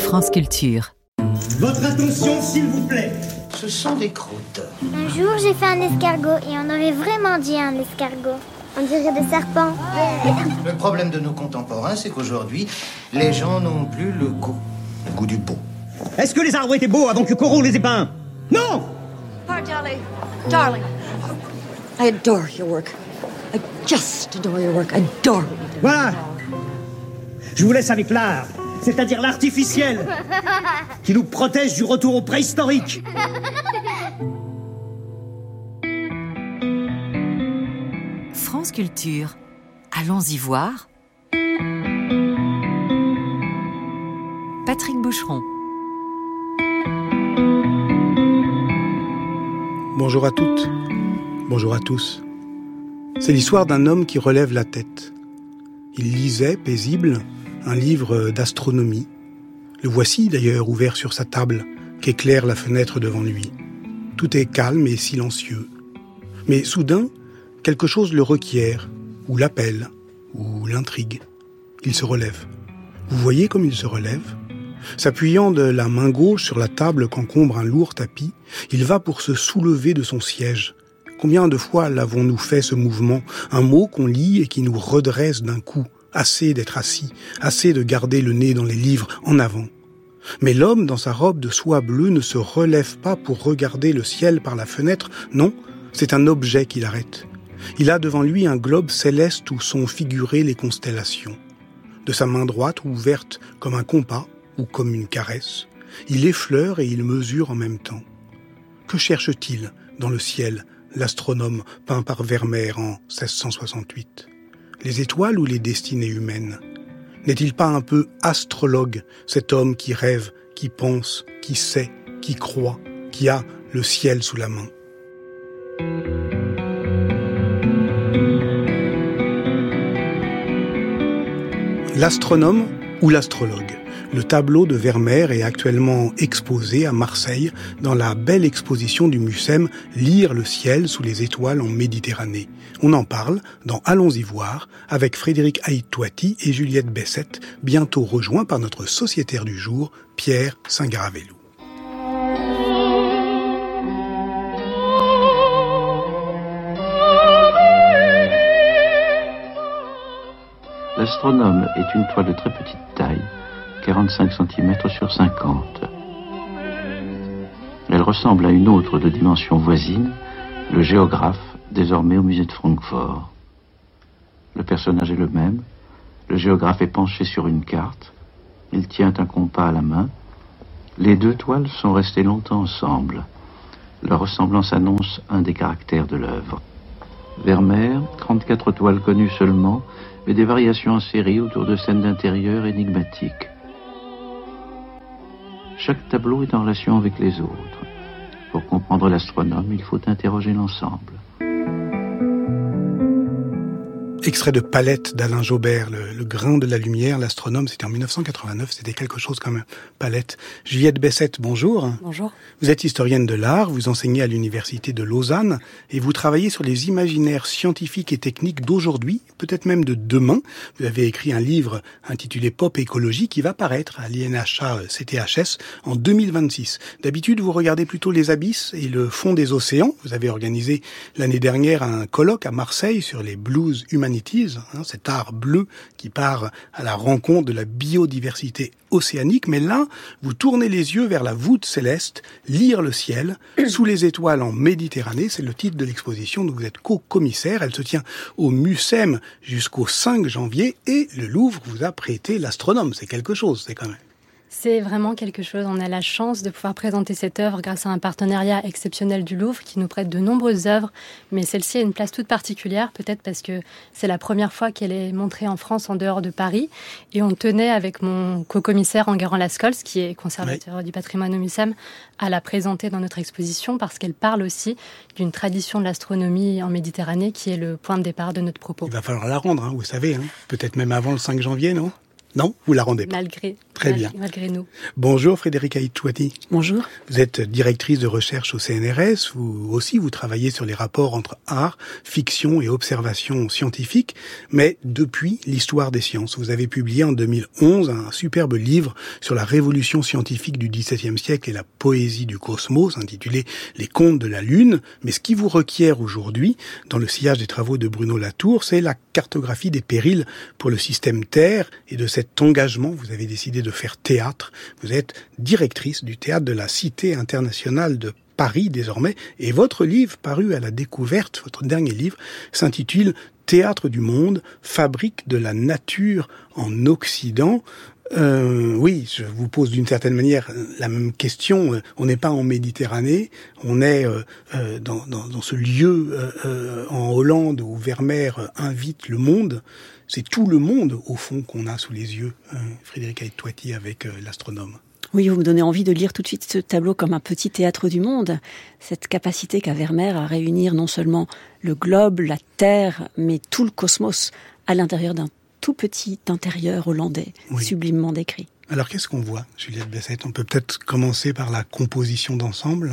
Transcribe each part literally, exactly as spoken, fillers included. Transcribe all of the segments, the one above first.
France Culture. Votre attention, s'il vous plaît. Ce sont des croûtes. Un jour, j'ai fait un escargot et on aurait vraiment dit un escargot. On dirait des serpents. Le problème de nos contemporains, c'est qu'aujourd'hui, les gens n'ont plus le goût. Le goût du beau. Est-ce que les arbres étaient beaux avant que Corot les ait peints? Non! Oh, darling, darling, I adore your work. I just adore your work. I adore it. Voilà. Je vous laisse avec l'art, c'est-à-dire l'artificiel, qui nous protège du retour au préhistorique. France Culture. Allons-y voir. Patrick Boucheron. Bonjour à toutes, bonjour à tous. C'est l'histoire d'un homme qui relève la tête. Il lisait, paisible, un livre d'astronomie. Le voici d'ailleurs ouvert sur sa table, qu'éclaire la fenêtre devant lui. Tout est calme et silencieux. Mais soudain, quelque chose le requiert, ou l'appelle, ou l'intrigue. Il se relève. Vous voyez comme il se relève ? S'appuyant de la main gauche sur la table qu'encombre un lourd tapis, il va pour se soulever de son siège. Combien de fois l'avons-nous fait ce mouvement ? Un mot qu'on lit et qui nous redresse d'un coup. Assez d'être assis, assez de garder le nez dans les livres, en avant. Mais l'homme, dans sa robe de soie bleue, ne se relève pas pour regarder le ciel par la fenêtre. Non, c'est un objet qui l'arrête. Il a devant lui un globe céleste où sont figurées les constellations. De sa main droite, ouverte comme un compas ou comme une caresse, il effleure et il mesure en même temps. Que cherche-t-il dans le ciel, l'astronome peint par Vermeer en seize cent soixante-huit ? Les étoiles ou les destinées humaines ? N'est-il pas un peu astrologue, cet homme qui rêve, qui pense, qui sait, qui croit, qui a le ciel sous la main ? L'astronome ou l'astrologue ? Le tableau de Vermeer est actuellement exposé à Marseille dans la belle exposition du Mucem « Lire le ciel sous les étoiles en Méditerranée ». On en parle dans Allons-y voir avec Frédéric Haït-Touati et Juliette Bessette, bientôt rejoints par notre sociétaire du jour, Pierre Saint-Garavelou. L'astronome est une toile de très petite taille, quarante-cinq centimètres sur cinquante. Elle ressemble à une autre de dimension voisine, le géographe, désormais au musée de Francfort. Le personnage est le même. Le géographe est penché sur une carte. Il tient un compas à la main. Les deux toiles sont restées longtemps ensemble. Leur ressemblance annonce un des caractères de l'œuvre. Vermeer, trente-quatre toiles connues seulement, mais des variations en série autour de scènes d'intérieur énigmatiques. Chaque tableau est en relation avec les autres. Pour comprendre l'astronome, il faut interroger l'ensemble. Extrait de Palette d'Alain Jaubert, le, le grain de la lumière, l'astronome, c'était en dix-neuf cent quatre-vingt-neuf, c'était quelque chose comme Palette. Juliette Bessette, bonjour. Bonjour. Vous êtes historienne de l'art, vous enseignez à l'université de Lausanne et vous travaillez sur les imaginaires scientifiques et techniques d'aujourd'hui, peut-être même de demain. Vous avez écrit un livre intitulé Pop Écologie qui va paraître à l'I N H A C T H S en deux mille vingt-six. D'habitude, vous regardez plutôt les abysses et le fond des océans. Vous avez organisé l'année dernière un colloque à Marseille sur les blues humanities, hein, cet art bleu qui part à la rencontre de la biodiversité océanique. Mais là, vous tournez les yeux vers la voûte céleste, lire le ciel, sous les étoiles en Méditerranée. C'est le titre de l'exposition dont vous êtes co-commissaire. Elle se tient au Mucem jusqu'au cinq janvier et le Louvre vous a prêté l'astronome. C'est quelque chose, c'est quand même. C'est vraiment quelque chose. On a la chance de pouvoir présenter cette œuvre grâce à un partenariat exceptionnel du Louvre qui nous prête de nombreuses œuvres, mais celle-ci a une place toute particulière, peut-être parce que c'est la première fois qu'elle est montrée en France en dehors de Paris. Et on tenait avec mon co-commissaire Enguerrand Lascaux, qui est conservateur oui. du patrimoine au Mucem, à la présenter dans notre exposition parce qu'elle parle aussi d'une tradition de l'astronomie en Méditerranée qui est le point de départ de notre propos. Il va falloir la rendre, hein, vous savez, hein. Peut-être même avant le cinq janvier, non ? Non, vous la rendez pas. Malgré. Très mal, bien. Malgré nous. Bonjour Frédérique Aït-Touati. Bonjour. Vous êtes directrice de recherche au C N R S. Vous aussi, vous travaillez sur les rapports entre art, fiction et observation scientifique. Mais depuis l'histoire des sciences, vous avez publié en deux mille onze un superbe livre sur la révolution scientifique du dix-septième siècle et la poésie du cosmos, intitulé Les Contes de la Lune. Mais ce qui vous requiert aujourd'hui, dans le sillage des travaux de Bruno Latour, c'est la cartographie des périls pour le système Terre. Et de cet engagement, vous avez décidé de faire théâtre. Vous êtes directrice du théâtre de la Cité internationale de Paris désormais. Et votre livre, paru à la Découverte, votre dernier livre, s'intitule Théâtre du monde, fabrique de la nature en Occident. Euh, oui, je vous pose d'une certaine manière la même question. On n'est pas en Méditerranée, on est euh, euh, dans, dans, dans ce lieu euh, euh, en Hollande où Vermeer invite le monde. C'est tout le monde, au fond, qu'on a sous les yeux, euh, Frédérique Aït-Touati, avec euh, l'astronome. Oui, vous me donnez envie de lire tout de suite ce tableau comme un petit théâtre du monde. Cette capacité qu'a Vermeer à réunir non seulement le globe, la Terre, mais tout le cosmos à l'intérieur d'un tout petit intérieur hollandais, oui. Sublimement décrit. Alors qu'est-ce qu'on voit, Juliette Bessette? On peut peut-être commencer par la composition d'ensemble.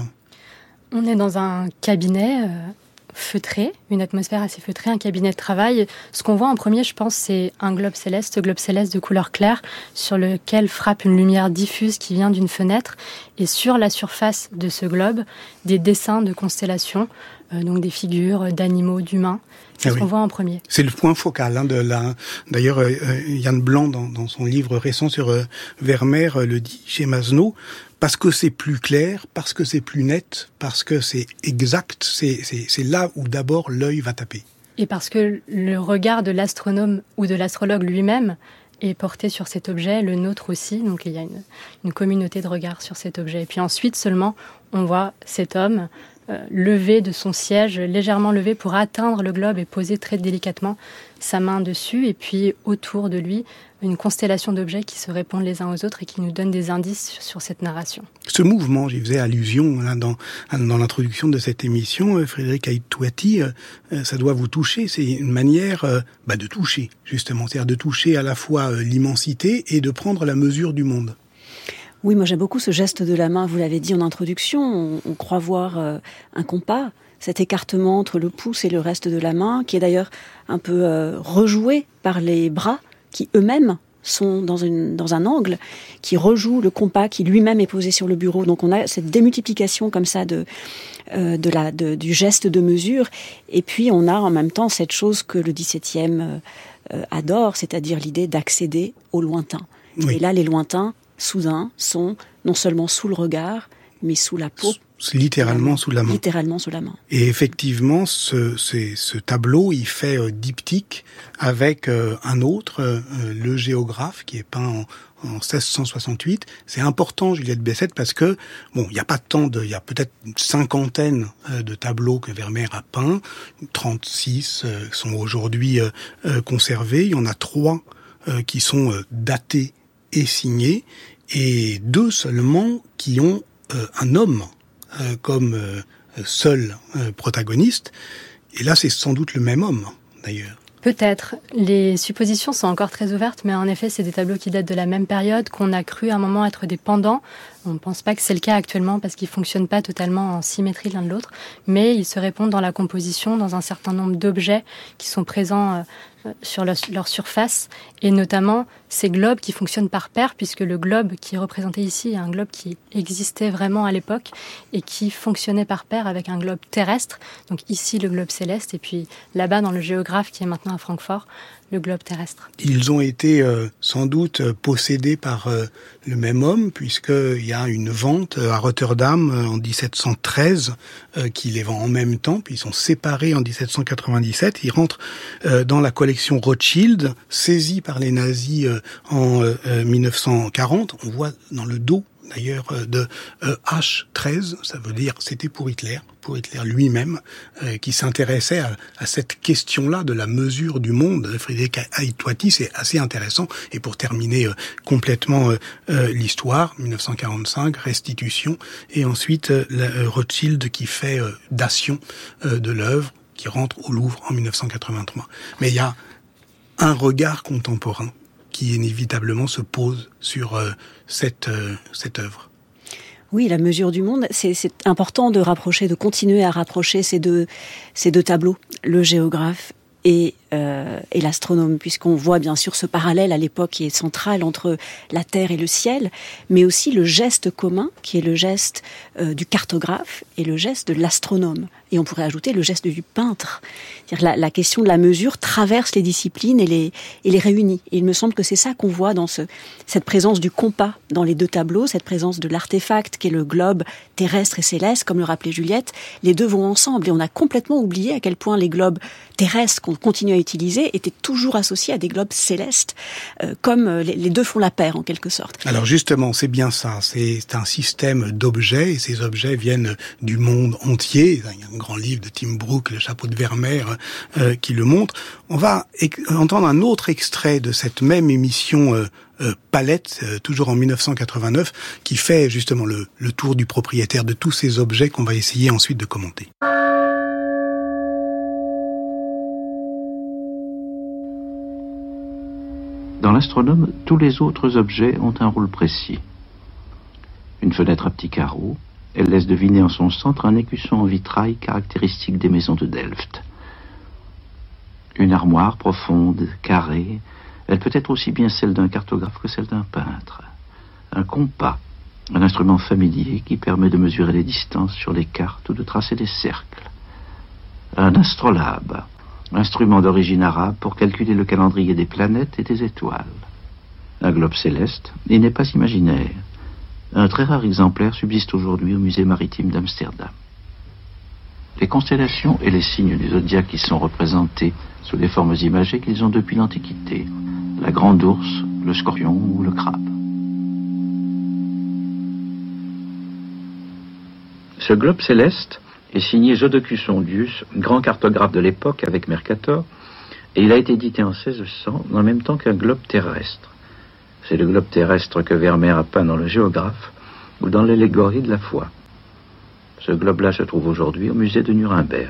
On est dans un cabinet euh, feutré, une atmosphère assez feutrée, un cabinet de travail. Ce qu'on voit en premier, je pense, c'est un globe céleste, globe céleste de couleur claire, sur lequel frappe une lumière diffuse qui vient d'une fenêtre. Et sur la surface de ce globe, des dessins de constellations, euh, donc des figures d'animaux, d'humains. C'est ah ce oui. qu'on voit en premier. C'est le point focal hein, de la. D'ailleurs, euh, Yann Blanc, dans, dans son livre récent sur euh, Vermeer, euh, le dit chez Masneau, parce que c'est plus clair, parce que c'est plus net, parce que c'est exact, c'est, c'est, c'est là où d'abord l'œil va taper. Et parce que le regard de l'astronome ou de l'astrologue lui-même est porté sur cet objet, le nôtre aussi, donc il y a une, une communauté de regards sur cet objet. Et puis ensuite seulement, on voit cet homme Euh, levé de son siège, légèrement levé pour atteindre le globe et poser très délicatement sa main dessus. Et puis autour de lui, une constellation d'objets qui se répondent les uns aux autres et qui nous donnent des indices sur, sur cette narration. Ce mouvement, j'y faisais allusion là, dans, dans l'introduction de cette émission, euh, Frédérique Aït-Touati, euh, ça doit vous toucher. C'est une manière euh, bah, de toucher, justement. C'est-à-dire de toucher à la fois euh, l'immensité et de prendre la mesure du monde. Oui, moi j'aime beaucoup ce geste de la main, vous l'avez dit en introduction, on, on croit voir euh, un compas, cet écartement entre le pouce et le reste de la main, qui est d'ailleurs un peu euh, rejoué par les bras, qui eux-mêmes sont dans, une, dans un angle, qui rejouent le compas qui lui-même est posé sur le bureau. Donc on a cette démultiplication comme ça de, euh, de la, de, du geste de mesure, et puis on a en même temps cette chose que le dix-septième euh, adore, c'est-à-dire l'idée d'accéder au lointain. Oui. Et là, les lointains, soudain, sont non seulement sous le regard, mais sous la peau. Littéralement sous la main. Littéralement sous la main. Et effectivement, ce, ce, ce tableau, il fait euh, diptyque avec euh, un autre, euh, le géographe, qui est peint en, en seize cent soixante-huit. C'est important, Juliette Bessette, parce que, bon, il n'y a pas tant de, il y a peut-être une cinquantaine euh, de tableaux que Vermeer a peints. trente-six euh, sont aujourd'hui euh, euh, conservés. Il y en a trois euh, qui sont euh, datés et signés, et deux seulement qui ont euh, un homme euh, comme euh, seul euh, protagoniste. Et là, c'est sans doute le même homme, d'ailleurs. Peut-être. Les suppositions sont encore très ouvertes, mais en effet, c'est des tableaux qui datent de la même période, qu'on a cru à un moment être des pendants. On ne pense pas que c'est le cas actuellement parce qu'ils ne fonctionnent pas totalement en symétrie l'un de l'autre, mais ils se répondent dans la composition, dans un certain nombre d'objets qui sont présents euh, sur leur, leur surface, et notamment ces globes qui fonctionnent par paire, puisque le globe qui est représenté ici est un globe qui existait vraiment à l'époque et qui fonctionnait par paire avec un globe terrestre, donc ici le globe céleste, et puis là-bas dans le géographe qui est maintenant à Francfort, le globe terrestre. Ils ont été euh, sans doute euh, possédés par euh, le même homme, puisqu'il y a une vente euh, à Rotterdam euh, en dix-sept cent treize euh, qui les vend en même temps, puis ils sont séparés en dix-sept cent quatre-vingt-dix-sept. Ils rentrent euh, dans la collection Rothschild, saisis par les nazis euh, en euh, mille neuf cent quarante. On voit dans le dos d'ailleurs de euh, H treize, ça veut dire c'était pour Hitler, pour Hitler lui-même, euh, qui s'intéressait à, à cette question-là de la mesure du monde. Frédérique Aït-Touati, c'est assez intéressant. Et pour terminer euh, complètement euh, euh, l'histoire, mille neuf cent quarante-cinq, restitution, et ensuite euh, la, euh, Rothschild qui fait euh, dation euh, de l'œuvre, qui rentre au Louvre en mille neuf cent quatre-vingt-trois. Mais il y a un regard contemporain qui inévitablement se pose sur euh, cette, euh, cette œuvre. Oui, la mesure du monde, c'est, c'est important de rapprocher, de continuer à rapprocher ces deux, ces deux tableaux, le géographe et, euh, et l'astronome, puisqu'on voit bien sûr ce parallèle à l'époque qui est central entre la Terre et le ciel, mais aussi le geste commun, qui est le geste euh, du cartographe et le geste de l'astronome. Et on pourrait ajouter le geste du peintre. C'est-à-dire la, la question de la mesure traverse les disciplines et les, et les réunit. Et il me semble que c'est ça qu'on voit dans ce, cette présence du compas dans les deux tableaux, cette présence de l'artefact qui est le globe terrestre et céleste, comme le rappelait Juliette. Les deux vont ensemble et on a complètement oublié à quel point les globes terrestres qu'on continue à utiliser étaient toujours associés à des globes célestes, euh, comme les, les deux font la paire en quelque sorte. Alors justement, c'est bien ça. C'est, c'est un système d'objets et ces objets viennent du monde entier. Il y a un grand livre de Tim Brooke, Le chapeau de Vermeer, euh, qui le montre. On va ex- entendre un autre extrait de cette même émission euh, euh, Palette, euh, toujours en dix-neuf cent quatre-vingt-neuf, qui fait justement le, le tour du propriétaire de tous ces objets qu'on va essayer ensuite de commenter. Dans l'astronome, tous les autres objets ont un rôle précis. Une fenêtre à petits carreaux, elle laisse deviner en son centre un écusson en vitrail caractéristique des maisons de Delft. Une armoire profonde, carrée, elle peut être aussi bien celle d'un cartographe que celle d'un peintre. Un compas, un instrument familier qui permet de mesurer les distances sur les cartes ou de tracer des cercles. Un astrolabe, instrument d'origine arabe pour calculer le calendrier des planètes et des étoiles. Un globe céleste, il n'est pas imaginaire. Un très rare exemplaire subsiste aujourd'hui au musée maritime d'Amsterdam. Les constellations et les signes du zodiaque qui sont représentés sous les formes imagées qu'ils ont depuis l'Antiquité. La grande ourse, le scorpion ou le crabe. Ce globe céleste est signé Jodocus Hondius, grand cartographe de l'époque avec Mercator, et il a été édité en seize cents en même temps qu'un globe terrestre. C'est le globe terrestre que Vermeer a peint dans le Géographe ou dans l'Allégorie de la foi. Ce globe-là se trouve aujourd'hui au musée de Nuremberg.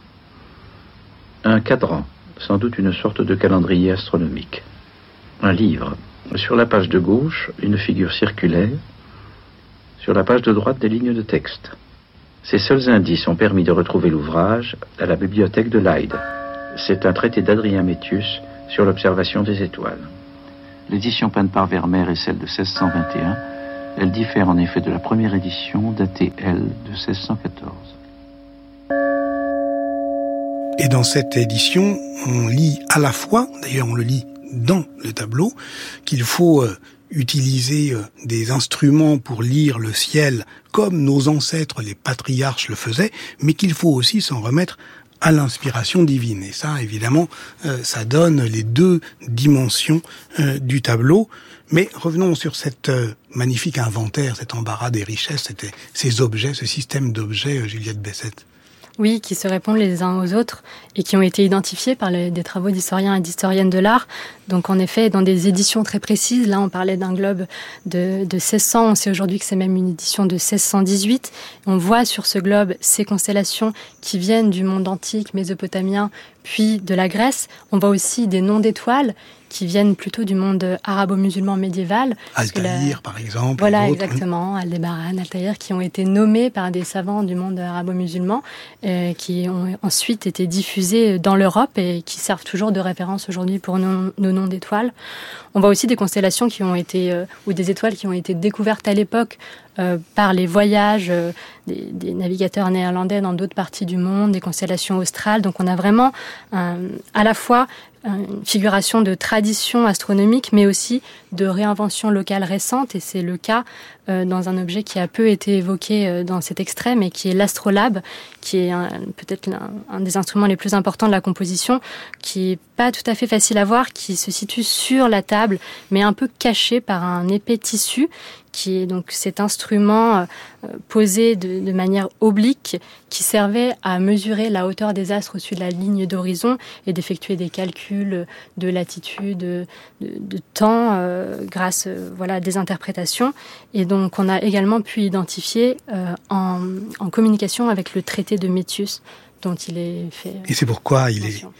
Un cadran, sans doute une sorte de calendrier astronomique. Un livre. Sur la page de gauche, une figure circulaire. Sur la page de droite, des lignes de texte. Ces seuls indices ont permis de retrouver l'ouvrage à la bibliothèque de Leyde. C'est un traité d'Adrien Métius sur l'observation des étoiles. L'édition peinte par Vermeer est celle de seize cent vingt et un. Elle diffère en effet de la première édition, datée, elle, de seize cent quatorze. Et dans cette édition, on lit à la fois, d'ailleurs on le lit dans le tableau, qu'il faut euh, utiliser euh, des instruments pour lire le ciel comme nos ancêtres, les patriarches, le faisaient, mais qu'il faut aussi s'en remettre à l'inspiration divine. Et ça, évidemment, euh, ça donne les deux dimensions euh, du tableau. Mais revenons sur cette euh, magnifique inventaire, cet embarras des richesses, c'était ces objets, ce système d'objets, euh, Juliette Bessette. Oui, qui se répondent les uns aux autres et qui ont été identifiés par les, des travaux d'historiens et d'historiennes de l'art. Donc en effet, dans des éditions très précises, là on parlait d'un globe de, de seize cents, on sait aujourd'hui que c'est même une édition de seize cent dix-huit. On voit sur ce globe ces constellations qui viennent du monde antique mésopotamien, puis de la Grèce. On voit aussi des noms d'étoiles qui viennent plutôt du monde arabo-musulman médiéval. Altaïr, la... par exemple. Voilà, exactement. Aldébaran, Altaïr, qui ont été nommés par des savants du monde arabo-musulman, euh, qui ont ensuite été diffusés dans l'Europe et qui servent toujours de référence aujourd'hui pour nos, nos noms d'étoiles. On voit aussi des constellations qui ont été, euh, ou des étoiles qui ont été découvertes à l'époque euh, par les voyages euh, des, des navigateurs néerlandais dans d'autres parties du monde, des constellations australes. Donc on a vraiment euh, à la fois une figuration de tradition astronomique, mais aussi de réinvention locale récente, et c'est le cas euh, dans un objet qui a peu été évoqué euh, dans cet extrait, mais qui est l'astrolabe, qui est un, peut-être un, un des instruments les plus importants de la composition, qui est pas tout à fait facile à voir, qui se situe sur la table, mais un peu caché par un épais tissu, qui est donc cet instrument euh, posé de, de manière oblique, qui servait à mesurer la hauteur des astres au-dessus de la ligne d'horizon et d'effectuer des calculs de latitude, de, de temps, euh, grâce euh, voilà, à des interprétations. Et donc on a également pu identifier euh, en, en communication avec le traité de Métius, dont il est fait. Et c'est pourquoi il est,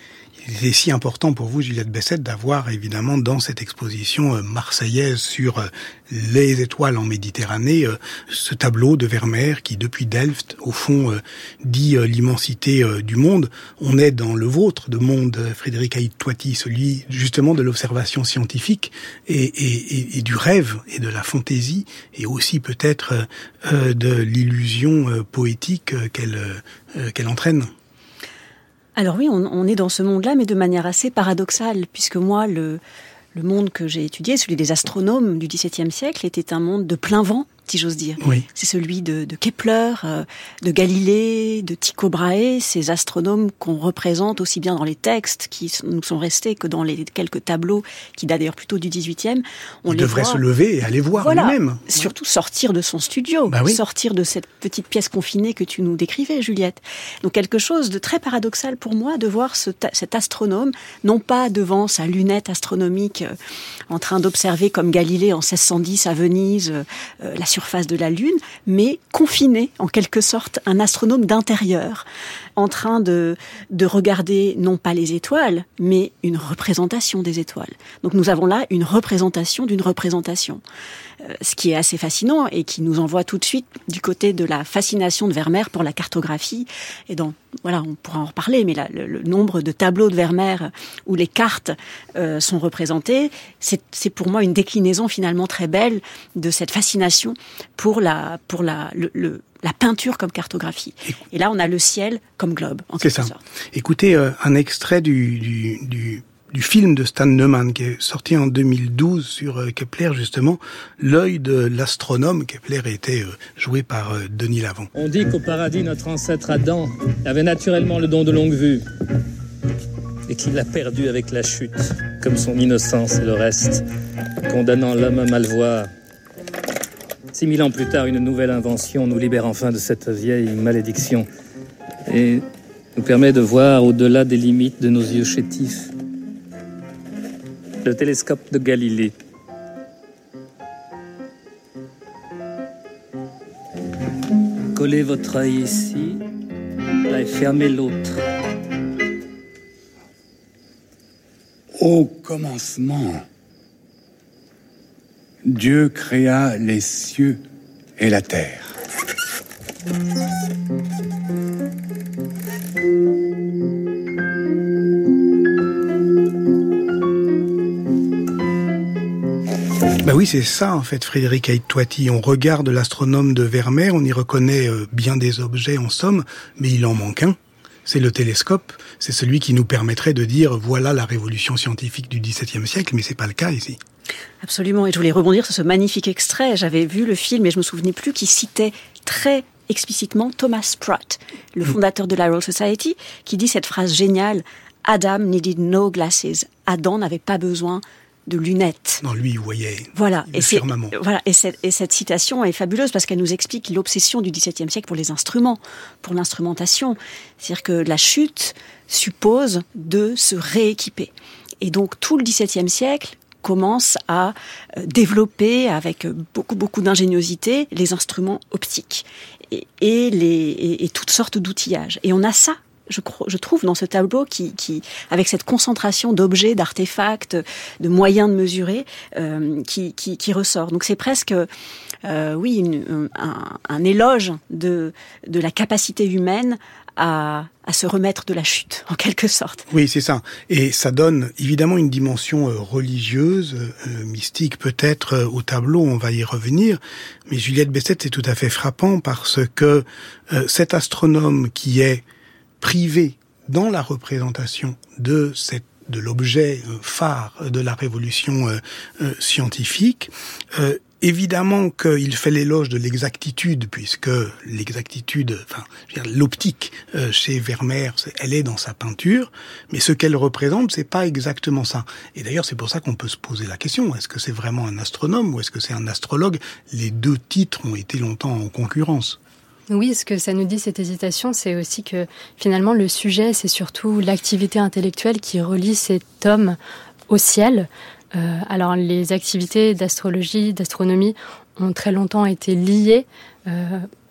Il était si important pour vous, Juliette Bessette, d'avoir évidemment dans cette exposition euh, marseillaise sur euh, les étoiles en Méditerranée, euh, ce tableau de Vermeer qui, depuis Delft, au fond, euh, dit euh, l'immensité euh, du monde. On est dans le vôtre de monde, euh, Frédéric Haït-Toiti, celui justement de l'observation scientifique et, et, et, et du rêve et de la fantaisie, et aussi peut-être euh, de l'illusion euh, poétique euh, qu'elle, euh, qu'elle entraîne. Alors oui, on, on est dans ce monde-là, mais de manière assez paradoxale, puisque moi, le, le monde que j'ai étudié, celui des astronomes du dix-septième siècle, était un monde de plein vent, si j'ose dire. Oui. C'est celui de, de Kepler, euh, de Galilée, de Tycho Brahe, ces astronomes qu'on représente aussi bien dans les textes qui nous sont restés que dans les quelques tableaux qui datent d'ailleurs plutôt du dix-huitième. On Il les devrait voit, se lever et aller voir voilà, lui-même. Surtout sortir de son studio, bah oui. sortir de cette petite pièce confinée que tu nous décrivais, Juliette. Donc quelque chose de très paradoxal pour moi de voir ce ta- cet astronome, non pas devant sa lunette astronomique euh, en train d'observer comme Galilée en seize cent dix à Venise euh, la surface de la Lune, mais confiné en quelque sorte, un astronome d'intérieur, en train de, de regarder non pas les étoiles, mais une représentation des étoiles. Donc nous avons là une représentation d'une représentation. Euh, ce qui est assez fascinant et qui nous envoie tout de suite du côté de la fascination de Vermeer pour la cartographie. Et donc, voilà, on pourra en reparler, mais là, le, le nombre de tableaux de Vermeer où les cartes euh, sont représentées, c'est, c'est pour moi une déclinaison finalement très belle de cette fascination pour la, pour la, le, le la peinture comme cartographie. Et là, on a le ciel comme globe, en quelque sorte. C'est ça. Écoutez, euh, un extrait du, du, du, du film de Stan Neumann, qui est sorti en deux mille douze sur euh, Kepler, justement, L'œil de l'astronome. Kepler était euh, joué par euh, Denis Lavant. On dit qu'au paradis, notre ancêtre Adam avait naturellement le don de longue vue, et qu'il l'a perdu avec la chute, comme son innocence et le reste, condamnant l'homme à mal voir. Six mille ans plus tard, une nouvelle invention nous libère enfin de cette vieille malédiction et nous permet de voir au-delà des limites de nos yeux chétifs. Le télescope de Galilée. Collez votre œil ici, là, et fermez l'autre. Au commencement, Dieu créa les cieux et la terre. Bah oui, c'est ça en fait, Frédéric Haït-Toiti. On regarde l'astronome de Vermeer, on y reconnaît bien des objets en somme, mais il en manque un. C'est le télescope, c'est celui qui nous permettrait de dire voilà la révolution scientifique du dix-septième siècle, mais c'est pas le cas ici. Absolument, et je voulais rebondir sur ce magnifique extrait. J'avais vu le film et je me souvenais plus qui citait très explicitement Thomas Pratt, le fondateur de la Royal Society, qui dit cette phrase géniale « Adam needed no glasses ». Adam n'avait pas besoin de lunettes. Non, lui, il voyait voilà. le et firmament. Voilà, et cette, et cette citation est fabuleuse parce qu'elle nous explique l'obsession du dix-septième siècle pour les instruments, pour l'instrumentation. C'est-à-dire que la chute suppose de se rééquiper. Et donc, tout le dix-septième siècle commence à développer avec beaucoup beaucoup d'ingéniosité les instruments optiques et, et, les, et, et toutes sortes d'outillages. Et on a ça, je, je trouve, dans ce tableau qui, qui avec cette concentration d'objets, d'artefacts, de moyens de mesurer, euh, qui, qui, qui ressort. Donc c'est presque, euh, oui, une, un, un éloge de, de la capacité humaine à, à se remettre de la chute, en quelque sorte. Oui, c'est ça. Et ça donne évidemment une dimension euh, religieuse, euh, mystique peut-être euh, au tableau, on va y revenir. Mais Juliette Bessette, c'est tout à fait frappant parce que euh, cet astronome qui est privé dans la représentation de cette de l'objet euh, phare de la révolution euh, euh, scientifique, euh, évidemment qu'il fait l'éloge de l'exactitude, puisque l'exactitude, enfin, je veux dire, l'optique euh, chez Vermeer, elle est dans sa peinture, mais ce qu'elle représente, c'est pas exactement ça. Et d'ailleurs, c'est pour ça qu'on peut se poser la question, est-ce que c'est vraiment un astronome ou est-ce que c'est un astrologue? Les deux titres ont été longtemps en concurrence. Oui, ce que ça nous dit, cette hésitation, c'est aussi que finalement le sujet, c'est surtout l'activité intellectuelle qui relie cet homme au ciel. Euh, alors les activités d'astrologie, d'astronomie ont très longtemps été liées. Euh,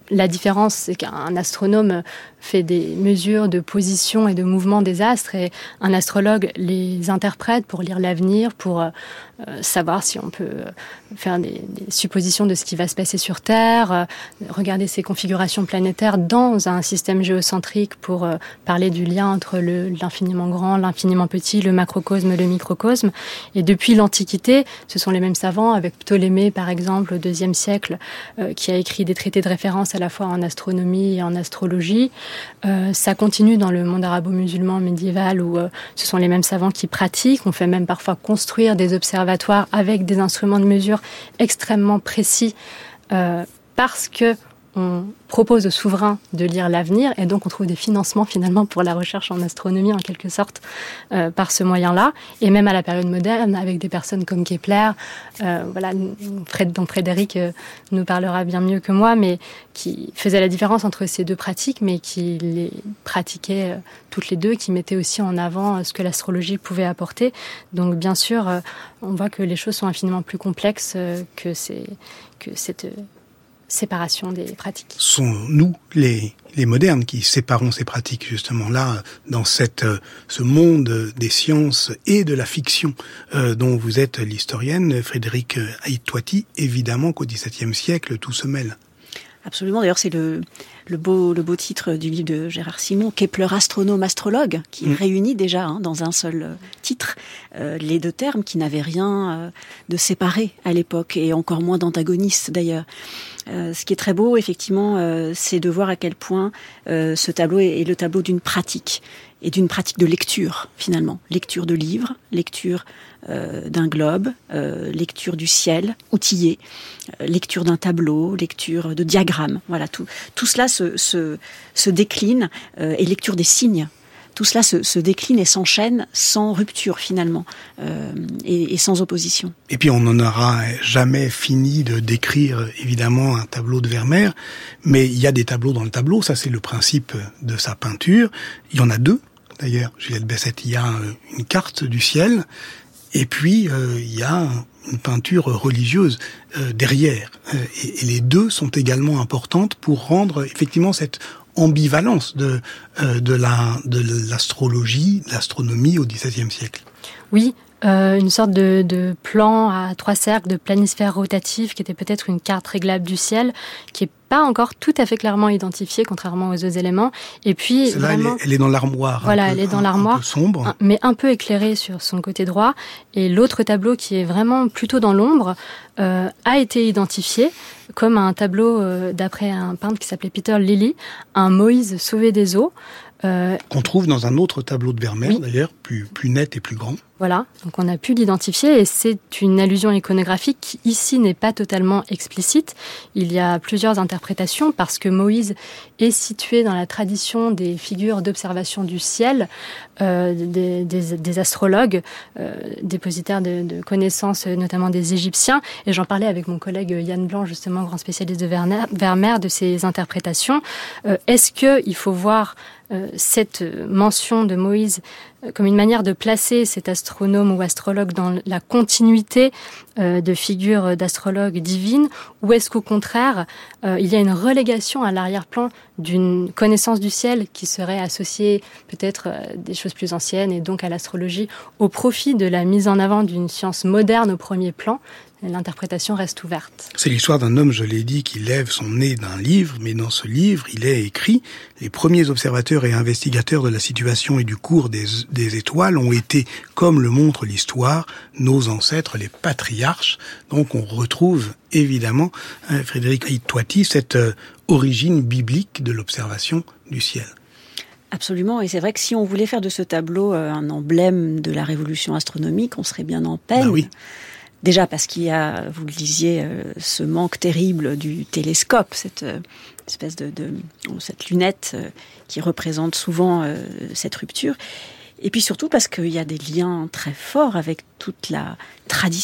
la différence, c'est qu'un astronome fait des mesures de position et de mouvement des astres et un astrologue les interprète pour lire l'avenir, pour euh, savoir si on peut faire des, des suppositions de ce qui va se passer sur Terre, euh, regarder ses configurations planétaires dans un système géocentrique pour euh, parler du lien entre le, l'infiniment grand, l'infiniment petit, le macrocosme, le microcosme. Et depuis l'Antiquité, ce sont les mêmes savants, avec Ptolémée par exemple au deuxième siècle, euh, qui a écrit des traités de référence à la fois en astronomie et en astrologie. Euh, ça continue dans le monde arabo-musulman médiéval où euh, ce sont les mêmes savants qui pratiquent. On fait même parfois construire des observatoires avec des instruments de mesure extrêmement précis euh, parce que on propose aux souverains de lire l'avenir et donc on trouve des financements finalement pour la recherche en astronomie en quelque sorte euh, par ce moyen-là. Et même à la période moderne, avec des personnes comme Kepler, euh, voilà, Fred, dont Frédéric euh, nous parlera bien mieux que moi, mais qui faisait la différence entre ces deux pratiques, mais qui les pratiquaient euh, toutes les deux, qui mettaient aussi en avant euh, ce que l'astrologie pouvait apporter. Donc bien sûr, euh, on voit que les choses sont infiniment plus complexes euh, que, ces, que cette... Euh, séparation des pratiques. Sont nous, les, les modernes, qui séparons ces pratiques, justement, là, dans cette, ce monde des sciences et de la fiction euh, dont vous êtes l'historienne, Frédéric Haït-Toiti. Évidemment qu'au dix-septième siècle, tout se mêle. Absolument. D'ailleurs, c'est le, le, beau, le beau titre du livre de Gérard Simon, Kepler, astronome, astrologue, qui mmh. réunit déjà hein, dans un seul titre euh, les deux termes qui n'avaient rien euh, de séparé à l'époque, et encore moins d'antagonistes d'ailleurs. Euh, ce qui est très beau, effectivement, euh, c'est de voir à quel point euh, ce tableau est, est le tableau d'une pratique, et d'une pratique de lecture, finalement. Lecture de livres, lecture euh, d'un globe, euh, lecture du ciel, outillé, euh, lecture d'un tableau, lecture de diagrammes. Voilà, tout, tout cela se, se, se décline, euh, et lecture des signes. Tout cela se, se décline et s'enchaîne sans rupture, finalement, euh, et, et sans opposition. Et puis on n'en aura jamais fini de décrire, évidemment, un tableau de Vermeer, mais il y a des tableaux dans le tableau, ça c'est le principe de sa peinture. Il y en a deux, d'ailleurs, Juliette Bessette, il y a une carte du ciel, et puis euh, il y a une peinture religieuse euh, derrière. Et, et les deux sont également importantes pour rendre, effectivement, cette ambivalence de, euh, de, la, de l'astrologie, de l'astronomie au dix-septième siècle. Oui, euh, une sorte de, de plan à trois cercles, de planisphère rotatif, qui était peut-être une carte réglable du ciel, qui est pas encore tout à fait clairement identifiée, contrairement aux autres éléments. Et puis, Celle-là, vraiment, elle, est, elle est dans l'armoire. Voilà, peu, elle est dans un, l'armoire, un peu sombre, un, mais un peu éclairée sur son côté droit. Et l'autre tableau, qui est vraiment plutôt dans l'ombre, euh, a été identifié comme un tableau euh, d'après un peintre qui s'appelait Peter Lilly, un Moïse sauvé des eaux. Euh, qu'on trouve dans un autre tableau de Vermeer, oui. d'ailleurs, plus, plus net et plus grand. Voilà, donc on a pu l'identifier et c'est une allusion iconographique qui ici n'est pas totalement explicite. Il y a plusieurs interprétations parce que Moïse est situé dans la tradition des figures d'observation du ciel, euh, des, des, des astrologues, euh, dépositaires de, de connaissances, notamment des Égyptiens. Et j'en parlais avec mon collègue Yann Blanc, justement, grand spécialiste de Vermeer, de ces interprétations. Euh, est-ce qu'il faut voir euh, cette mention de Moïse comme une manière de placer cet astronome ou astrologue dans la continuité euh, de figures d'astrologues divines, ou est-ce qu'au contraire, euh, il y a une relégation à l'arrière-plan d'une connaissance du ciel qui serait associée peut-être à des choses plus anciennes et donc à l'astrologie, au profit de la mise en avant d'une science moderne au premier plan? L'interprétation reste ouverte. C'est l'histoire d'un homme, je l'ai dit, qui lève son nez d'un livre, mais dans ce livre, il est écrit « Les premiers observateurs et investigateurs de la situation et du cours des, des étoiles ont été, comme le montre l'histoire, nos ancêtres, les patriarches. » Donc on retrouve évidemment, hein, Frédéric Haït-Toiti, cette euh, origine biblique de l'observation du ciel. Absolument, et c'est vrai que si on voulait faire de ce tableau euh, un emblème de la révolution astronomique, on serait bien en peine. Bah oui. Déjà parce qu'il y a, vous le disiez, euh, ce manque terrible du télescope, cette euh, espèce de, de cette lunette euh, qui représente souvent euh, cette rupture. Et puis surtout parce qu'il y a des liens très forts avec toute la tradition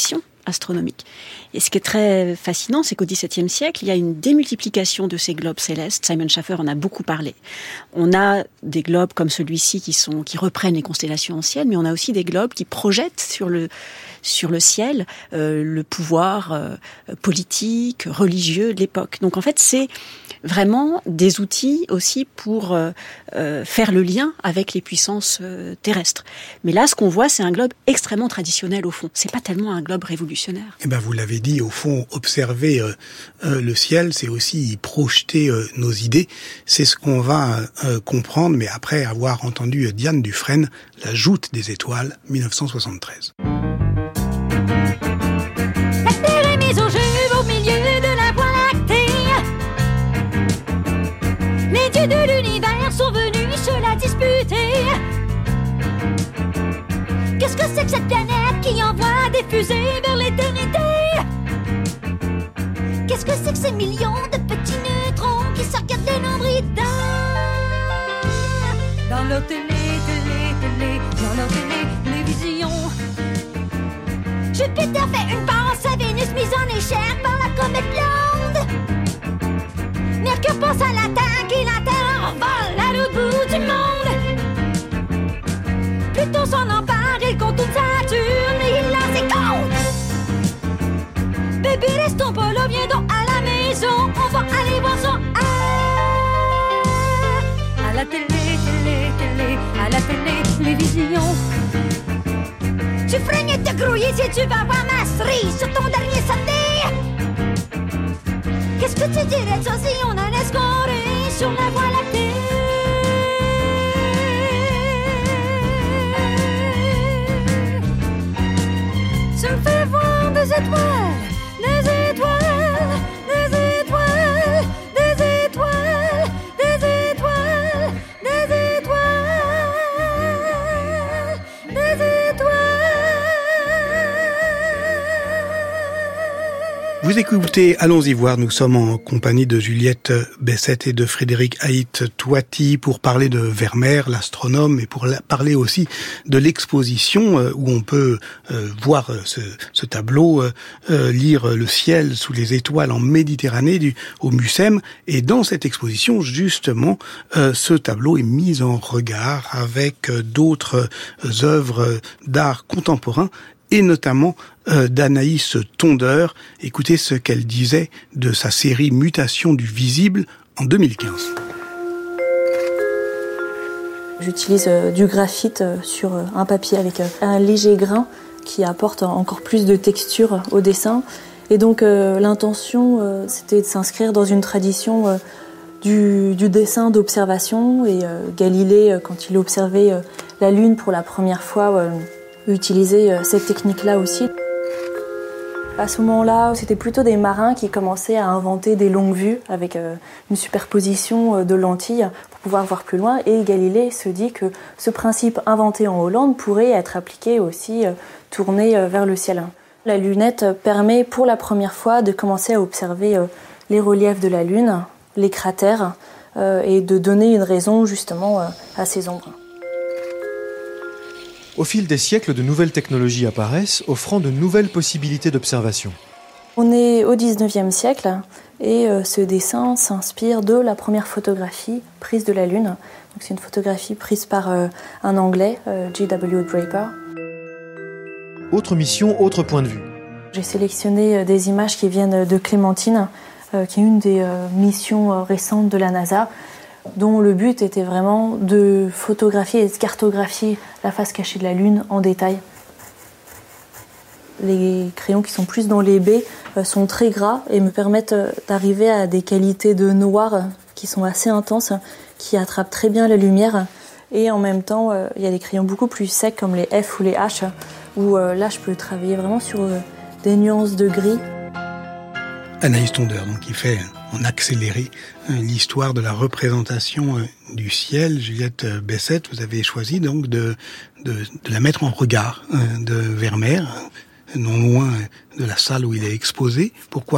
astronomiques. Et ce qui est très fascinant, c'est qu'au dix-septième siècle, il y a une démultiplication de ces globes célestes. Simon Schaffer en a beaucoup parlé. On a des globes comme celui-ci qui sont, qui reprennent les constellations anciennes, mais on a aussi des globes qui projettent sur le, sur le ciel euh, le pouvoir euh, politique, religieux de l'époque. Donc en fait, c'est vraiment des outils aussi pour euh, euh, faire le lien avec les puissances euh, terrestres. Mais là, ce qu'on voit, c'est un globe extrêmement traditionnel au fond. C'est pas tellement un globe révolutionnaire. Eh ben, vous l'avez dit, au fond, observer euh, euh, le ciel, c'est aussi y projeter euh, nos idées. C'est ce qu'on va euh, comprendre, mais après avoir entendu Diane Dufresne, La joute des étoiles, dix-neuf cent soixante-treize. La Terre est mise au jeu au milieu de la Voie lactée. Les dieux de l'univers sont venus se la disputer. Qu'est-ce que c'est que cette planète qui envoie des fusées vers l'éternité? Qu'est-ce que c'est que ces millions de petits neutrons qui se regardent des nombris d'un? Dans leur télé, télé, télé, dans leur télé, télévision. Jupiter fait une passe à Vénus mise en échec par la comète blonde. Mercure pense à la Terre qui la Terre envole à l'autre bout du monde. Pluton s'en empare, il contourne Saturne et il lance ses comptes. Bébé, restons pas là, viens donc à la maison, on va aller voir son A. À la télé, télé, télé, à la télé, télévision. Tu freines te grouiller si tu vas voir ma cerise sur ton dernier samedi. Qu'est-ce que tu dirais de ça si on allait scorer sur la Voie lactée? Tu me fais voir des étoiles, des étoiles, des étoiles, des étoiles, des étoiles, des étoiles, des étoiles. Vous écoutez Allons-y voir, nous sommes en compagnie de Juliette Bessette et de Frédéric Haït-Touati pour parler de Vermeer, l'astronome, et pour parler aussi de l'exposition où on peut voir ce, ce tableau, lire le ciel sous les étoiles en Méditerranée du, au Mucem. Et dans cette exposition, justement, ce tableau est mis en regard avec d'autres œuvres d'art contemporain, et notamment euh, d'Anaïs Tondeur. Écoutez ce qu'elle disait de sa série Mutation du visible en deux mille quinze. J'utilise euh, du graphite euh, sur euh, un papier avec euh, un léger grain qui apporte encore plus de texture au dessin. Et donc euh, l'intention, euh, c'était de s'inscrire dans une tradition euh, du, du dessin d'observation. Et euh, Galilée, euh, quand il observait euh, la Lune pour la première fois, euh, utiliser cette technique-là aussi. À ce moment-là, c'était plutôt des marins qui commençaient à inventer des longues vues avec une superposition de lentilles pour pouvoir voir plus loin. Et Galilée se dit que ce principe inventé en Hollande pourrait être appliqué aussi, tourné vers le ciel. La lunette permet pour la première fois de commencer à observer les reliefs de la Lune, les cratères, et de donner une raison justement à ces ombres. Au fil des siècles, de nouvelles technologies apparaissent, offrant de nouvelles possibilités d'observation. On est au dix-neuvième siècle et euh, ce dessin s'inspire de la première photographie prise de la Lune. Donc, c'est une photographie prise par euh, un Anglais, euh, J W Draper. Autre mission, autre point de vue. J'ai sélectionné euh, des images qui viennent de Clémentine, euh, qui est une des euh, missions euh, récentes de la NASA, dont le but était vraiment de photographier et de cartographier la face cachée de la Lune en détail. Les crayons qui sont plus dans les baies sont très gras et me permettent d'arriver à des qualités de noir qui sont assez intenses, qui attrapent très bien la lumière. Et en même temps, il y a des crayons beaucoup plus secs comme les F ou les H, où là je peux travailler vraiment sur des nuances de gris. Anaïs Tondeur, donc, qui fait en accéléré l'histoire de la représentation du ciel. Juliette Bessette, vous avez choisi donc de, de, de la mettre en regard de Vermeer, non loin de la salle où il est exposé. Pourquoi elle ?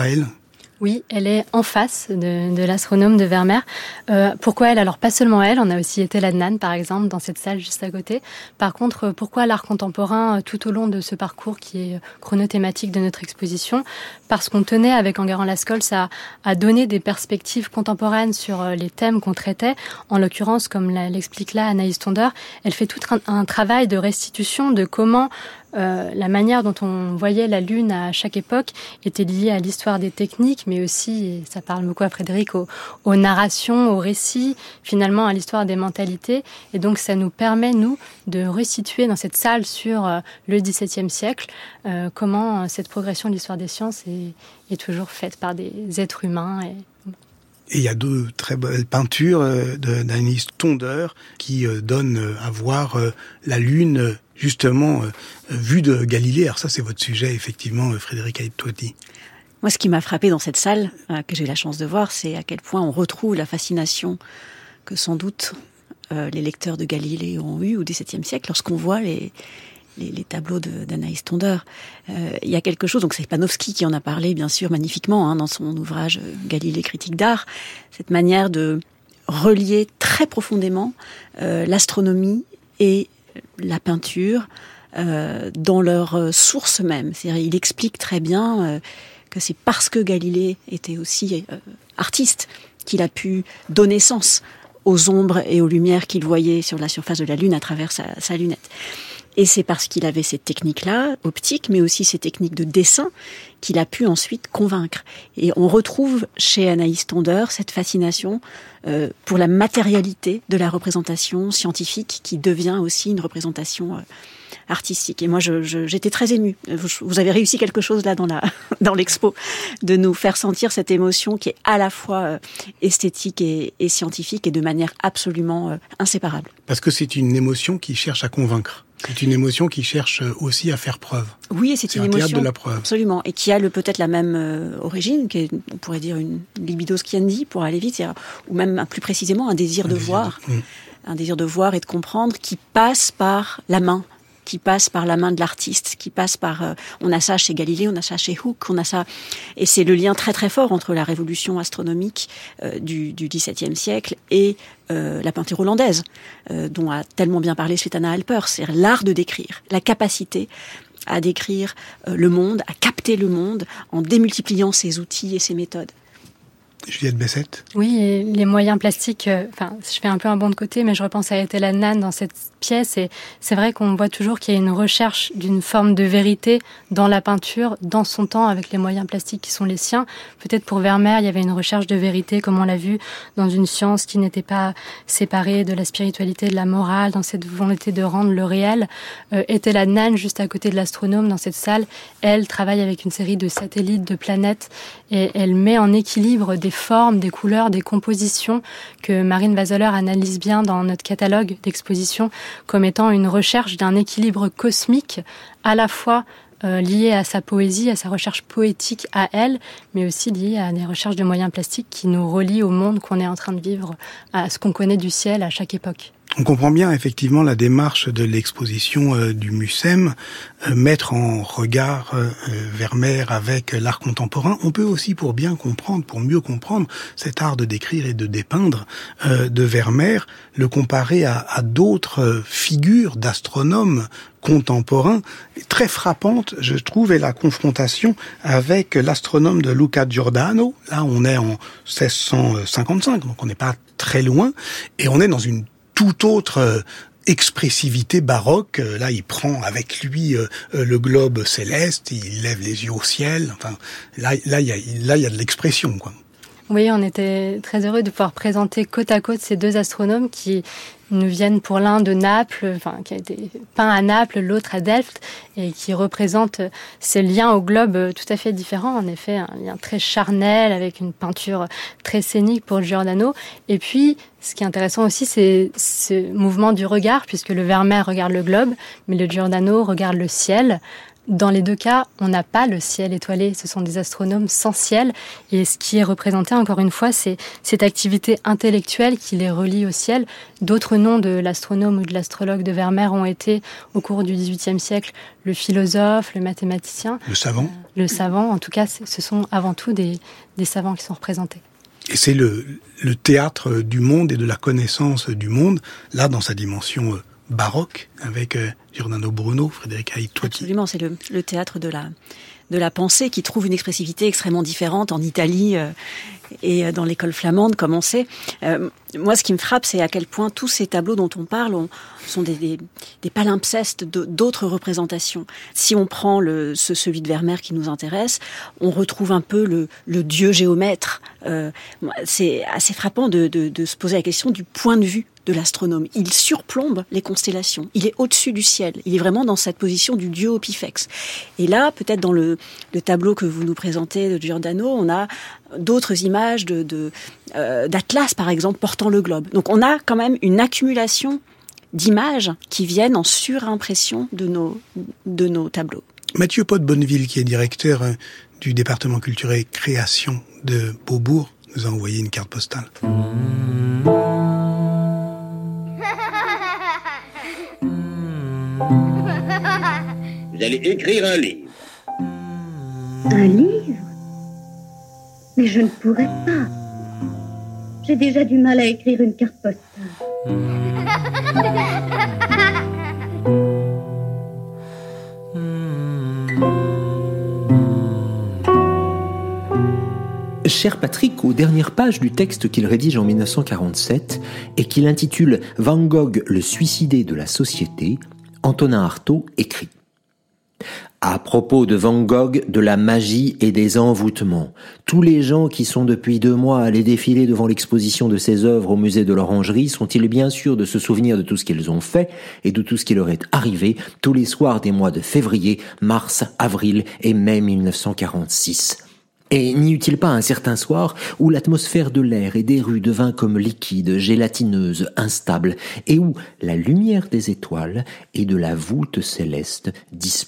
Oui, elle est en face de, de l'astronome de Vermeer. Euh, pourquoi elle? Alors pas seulement elle, on a aussi été Adnan par exemple dans cette salle juste à côté. Par contre, pourquoi l'art contemporain tout au long de ce parcours qui est chronothématique de notre exposition? Parce qu'on tenait avec Enguerrand-Lascaux à, à donner des perspectives contemporaines sur les thèmes qu'on traitait. En l'occurrence, comme l'explique là Anaïs Tondeur, elle fait tout un, un travail de restitution de comment Euh, la manière dont on voyait la Lune à chaque époque était liée à l'histoire des techniques, mais aussi, et ça parle beaucoup à Frédéric, aux, aux narrations, aux récits, finalement à l'histoire des mentalités. Et donc ça nous permet, nous, de resituer dans cette salle sur euh, le dix-septième siècle euh, comment euh, cette progression de l'histoire des sciences est, est toujours faite par des êtres humains. Et... Et il y a deux très belles peintures d'Anaïs Tondeur qui donnent à voir la Lune, justement, vue de Galilée. Alors ça, c'est votre sujet, effectivement, Frédéric Aït-Touati. Moi, ce qui m'a frappé dans cette salle, que j'ai eu la chance de voir, c'est à quel point on retrouve la fascination que sans doute les lecteurs de Galilée ont eue au dix-septième siècle lorsqu'on voit les... Les, les tableaux d'Anaïs Tondeur. Euh, il y a quelque chose, donc c'est Panofsky qui en a parlé bien sûr magnifiquement hein, dans son ouvrage Galilée critique d'art, cette manière de relier très profondément euh, l'astronomie et la peinture euh, dans leur source même. C'est-à-dire, il explique très bien euh, que c'est parce que Galilée était aussi euh, artiste qu'il a pu donner sens aux ombres et aux lumières qu'il voyait sur la surface de la Lune à travers sa, sa lunette. Et c'est parce qu'il avait cette technique-là, optique, mais aussi ces techniques de dessin, qu'il a pu ensuite convaincre. Et on retrouve chez Anaïs Tondeur cette fascination euh, pour la matérialité de la représentation scientifique qui devient aussi une représentation euh, artistique. Et moi, je, je, j'étais très émue. Vous, vous avez réussi quelque chose là dans la dans l'expo, de nous faire sentir cette émotion qui est à la fois euh, esthétique et, et scientifique et de manière absolument euh, inséparable. Parce que c'est une émotion qui cherche à convaincre. C'est une émotion qui cherche aussi à faire preuve. Oui, et c'est, c'est une un émotion théâtre de la preuve. Absolument, et qui a le, peut-être la même euh, origine, qui est, on pourrait dire une libido sciandi pour aller vite, ou même plus précisément un désir un de désir voir, de... Mmh. un désir de voir et de comprendre qui passe par la main. qui passe par la main de l'artiste, qui passe par... Euh, on a ça chez Galilée, on a ça chez Hooke, on a ça... Et c'est le lien très très fort entre la révolution astronomique euh, du, du dix-septième siècle et euh, la peinture hollandaise, euh, dont a tellement bien parlé Svetlana Alpers. C'est l'art de décrire, la capacité à décrire euh, le monde, à capter le monde en démultipliant ses outils et ses méthodes. Juliette Bessette. Oui, et les moyens plastiques, euh, enfin, je fais un peu un bond de côté, mais je repense à Ethel Adnan dans cette pièce, et c'est vrai qu'on voit toujours qu'il y a une recherche d'une forme de vérité dans la peinture, dans son temps, avec les moyens plastiques qui sont les siens. Peut-être pour Vermeer, il y avait une recherche de vérité, comme on l'a vu, dans une science qui n'était pas séparée de la spiritualité, de la morale, dans cette volonté de rendre le réel. Euh, Ethel Adnan, juste à côté de l'astronome, dans cette salle, elle travaille avec une série de satellites, de planètes, et elle met en équilibre des formes, des couleurs, des compositions que Marine Vazoller analyse bien dans notre catalogue d'exposition comme étant une recherche d'un équilibre cosmique à la fois euh, lié à sa poésie, à sa recherche poétique à elle, mais aussi lié à des recherches de moyens plastiques qui nous relient au monde qu'on est en train de vivre, à ce qu'on connaît du ciel à chaque époque. On comprend bien effectivement la démarche de l'exposition euh, du MUSEM, euh, mettre en regard euh, Vermeer avec l'art contemporain. On peut aussi, pour bien comprendre, pour mieux comprendre cet art de décrire et de dépeindre euh, de Vermeer, le comparer à, à d'autres figures d'astronomes contemporains. Très frappante, je trouve, est la confrontation avec l'astronome de Luca Giordano. Là, on est en seize cent cinquante-cinq, donc on n'est pas très loin, et on est dans une toute autre euh, expressivité baroque. Là, il prend avec lui euh, le globe céleste, il lève les yeux au ciel. Enfin, là, là, il y a, là, il y a de l'expression, quoi. Oui, on était très heureux de pouvoir présenter côte à côte ces deux astronomes qui nous viennent pour l'un de Naples, enfin qui a été peint à Naples, l'autre à Delft, et qui représente ces liens au globe tout à fait différents. En effet, un lien très charnel avec une peinture très scénique pour Giordano. Et puis, ce qui est intéressant aussi, c'est ce mouvement du regard, puisque le Vermeer regarde le globe, mais le Giordano regarde le ciel. Dans les deux cas, on n'a pas le ciel étoilé, ce sont des astronomes sans ciel, et ce qui est représenté, encore une fois, c'est cette activité intellectuelle qui les relie au ciel. D'autres noms de l'astronome ou de l'astrologue de Vermeer ont été, au cours du dix-huitième siècle, le philosophe, le mathématicien. Le savant. Euh, le savant, en tout cas, ce sont avant tout des, des savants qui sont représentés. Et c'est le, le théâtre du monde et de la connaissance du monde, là, dans sa dimension euh, baroque, avec euh, Giordano Bruno, Frédéric Haït-Toiti. Absolument, c'est le, le théâtre de la, de la pensée qui trouve une expressivité extrêmement différente en Italie euh, et dans l'école flamande, comme on sait. Euh, moi, ce qui me frappe, c'est à quel point tous ces tableaux dont on parle ont, sont des, des, des palimpsestes d'autres représentations. Si on prend le, ce, celui de Vermeer qui nous intéresse, on retrouve un peu le, le dieu géomètre. Euh, c'est assez frappant de, de, de se poser la question du point de vue de l'astronome. Il surplombe les constellations. Il est au-dessus du ciel. Il est vraiment dans cette position du dieu Opifex. Et là, peut-être dans le, le tableau que vous nous présentez de Giordano, on a d'autres images de, de, euh, d'Atlas, par exemple, portant le globe. Donc on a quand même une accumulation d'images qui viennent en surimpression de nos, de nos tableaux. Mathieu Pot-Bonneville, qui est directeur du département culture et création de Beaubourg, nous a envoyé une carte postale. Vous allez écrire un livre. Un livre? Mais je ne pourrais pas. J'ai déjà du mal à écrire une carte postale. Cher Patrick, aux dernières pages du texte qu'il rédige en dix-neuf cent quarante-sept et qu'il intitule « Van Gogh, le suicidé de la société », Antonin Artaud écrit « À propos de Van Gogh, de la magie et des envoûtements, tous les gens qui sont depuis deux mois allés défiler devant l'exposition de ses œuvres au musée de l'Orangerie sont-ils bien sûrs de se souvenir de tout ce qu'ils ont fait et de tout ce qui leur est arrivé tous les soirs des mois de février, mars, avril et mai dix-neuf cent quarante-six ? Et n'y eut-il pas un certain soir où l'atmosphère de l'air et des rues devint comme liquide, gélatineuse, instable, et où la lumière des étoiles et de la voûte céleste disparut ?»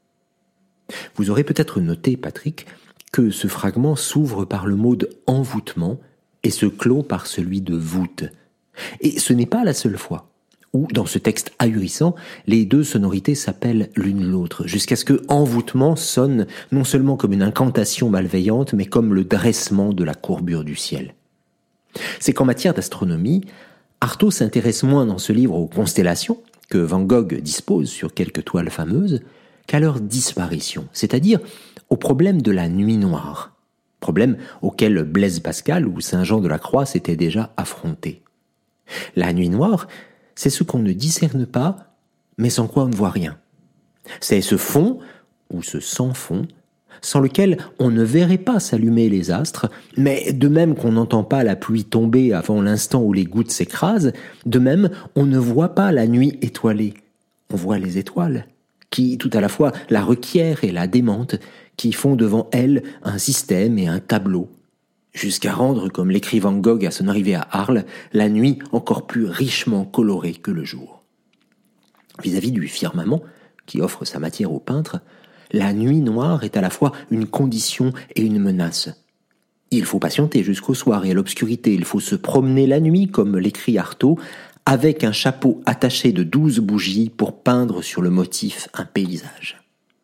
Vous aurez peut-être noté, Patrick, que ce fragment s'ouvre par le mot de « envoûtement » et se clôt par celui de « voûte ». Et ce n'est pas la seule fois où, dans ce texte ahurissant, les deux sonorités s'appellent l'une l'autre, jusqu'à ce que « envoûtement » sonne non seulement comme une incantation malveillante, mais comme le dressement de la courbure du ciel. C'est qu'en matière d'astronomie, Artaud s'intéresse moins dans ce livre aux constellations, que Van Gogh dispose sur quelques toiles fameuses, qu'à leur disparition, c'est-à-dire au problème de la nuit noire, problème auquel Blaise Pascal ou Saint Jean de la Croix s'étaient déjà affrontés. La nuit noire, c'est ce qu'on ne discerne pas, mais sans quoi on ne voit rien. C'est ce fond, ou ce sans-fond, sans lequel on ne verrait pas s'allumer les astres, mais de même qu'on n'entend pas la pluie tomber avant l'instant où les gouttes s'écrasent, de même on ne voit pas la nuit étoilée. On voit les étoiles, qui tout à la fois la requièrent et la démentent, qui font devant elle un système et un tableau, jusqu'à rendre, comme l'écrit Van Gogh à son arrivée à Arles, la nuit encore plus richement colorée que le jour. Vis-à-vis du firmament, qui offre sa matière au peintre, la nuit noire est à la fois une condition et une menace. Il faut patienter jusqu'au soir et à l'obscurité, il faut se promener la nuit, comme l'écrit Artaud, avec un chapeau attaché de douze bougies pour peindre sur le motif un paysage.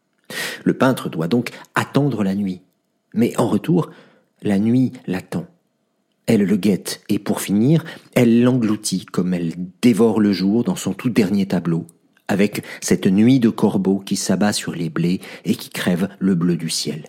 Le peintre doit donc attendre la nuit, mais en retour, la nuit l'attend. Elle le guette, et pour finir, elle l'engloutit comme elle dévore le jour dans son tout dernier tableau, avec cette nuit de corbeaux qui s'abat sur les blés et qui crève le bleu du ciel.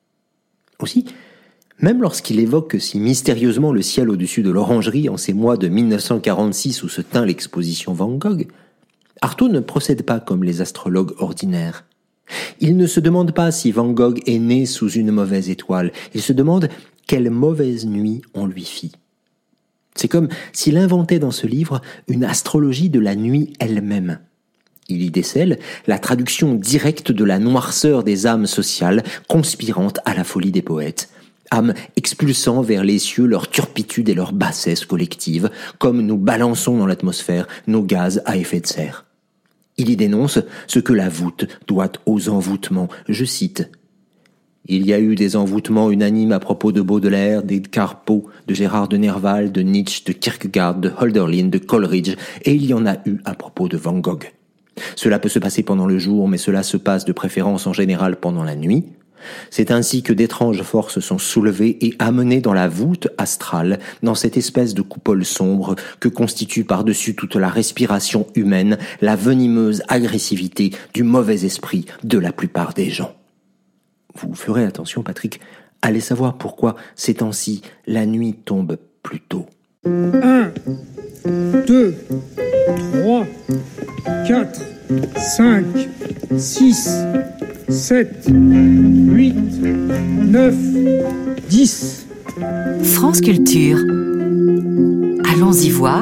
Aussi, même lorsqu'il évoque si mystérieusement le ciel au-dessus de l'Orangerie en ces mois de dix-neuf cent quarante-six où se tint l'exposition Van Gogh, Artaud ne procède pas comme les astrologues ordinaires. Il ne se demande pas si Van Gogh est né sous une mauvaise étoile, il se demande quelle mauvaise nuit on lui fit. C'est comme s'il inventait dans ce livre une astrologie de la nuit elle-même. Il y décèle la traduction directe de la noirceur des âmes sociales conspirantes à la folie des poètes, âmes expulsant vers les cieux leur turpitude et leur bassesse collective, comme nous balançons dans l'atmosphère nos gaz à effet de serre. Il y dénonce ce que la voûte doit aux envoûtements. Je cite. Il y a eu des envoûtements unanimes à propos de Baudelaire, d'Edgar Poe, de Gérard de Nerval, de Nietzsche, de Kierkegaard, de Hölderlin, de Coleridge, et il y en a eu à propos de Van Gogh. Cela peut se passer pendant le jour, mais cela se passe de préférence en général pendant la nuit. C'est ainsi que d'étranges forces sont soulevées et amenées dans la voûte astrale, dans cette espèce de coupole sombre que constitue par-dessus toute la respiration humaine la venimeuse agressivité du mauvais esprit de la plupart des gens. Vous ferez attention, Patrick, allez savoir pourquoi ces temps-ci la nuit tombe plus tôt. un, deux, trois, quatre, cinq, six, sept, huit, neuf, dix. France Culture. Allons-y voir.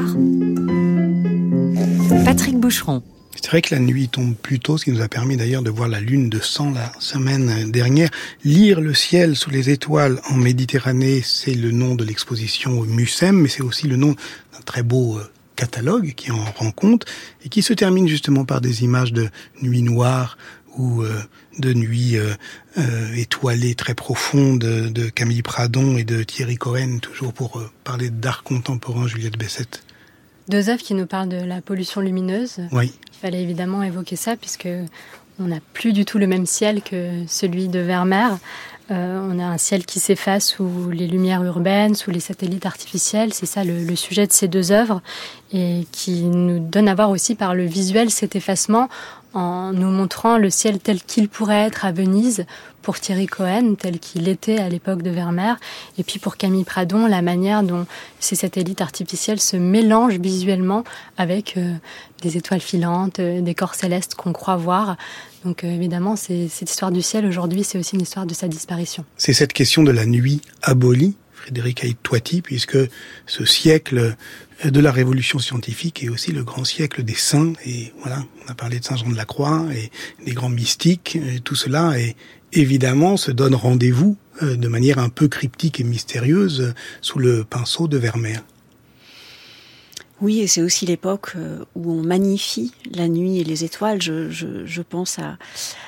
Patrick Boucheron. C'est vrai que la nuit tombe plus tôt, ce qui nous a permis d'ailleurs de voir la lune de sang la semaine dernière. Lire le ciel sous les étoiles en Méditerranée, c'est le nom de l'exposition au Mucem, mais c'est aussi le nom d'un très beau catalogue qui en rend compte et qui se termine justement par des images de nuit noire ou euh, de nuit euh, euh, étoilée très profonde de, de Camille Pradon et de Thierry Cohen, toujours pour euh, parler d'art contemporain, Juliette Bessette. Deux œuvres qui nous parlent de la pollution lumineuse. Oui. Il fallait évidemment évoquer ça puisque on n'a plus du tout le même ciel que celui de Vermeer. Euh, on a un ciel qui s'efface sous les lumières urbaines, sous les satellites artificiels. C'est ça le, le sujet de ces deux œuvres et qui nous donne à voir aussi par le visuel cet effacement en nous montrant le ciel tel qu'il pourrait être à Venise pour Thierry Cohen, tel qu'il était à l'époque de Vermeer, et puis pour Camille Pradon, la manière dont ces satellites artificiels se mélangent visuellement avec euh, des étoiles filantes, euh, des corps célestes qu'on croit voir. Donc euh, évidemment, c'est, cette histoire du ciel aujourd'hui, c'est aussi une histoire de sa disparition. C'est cette question de la nuit abolie, Frédéric Haït-Toiti, puisque ce siècle de la révolution scientifique est aussi le grand siècle des saints. Et voilà, on a parlé de Saint Jean de la Croix et des grands mystiques. Et tout cela, est, évidemment, se donne rendez-vous euh, de manière un peu cryptique et mystérieuse euh, sous le pinceau de Vermeer. Oui, et c'est aussi l'époque où on magnifie la nuit et les étoiles. Je, je, je pense à,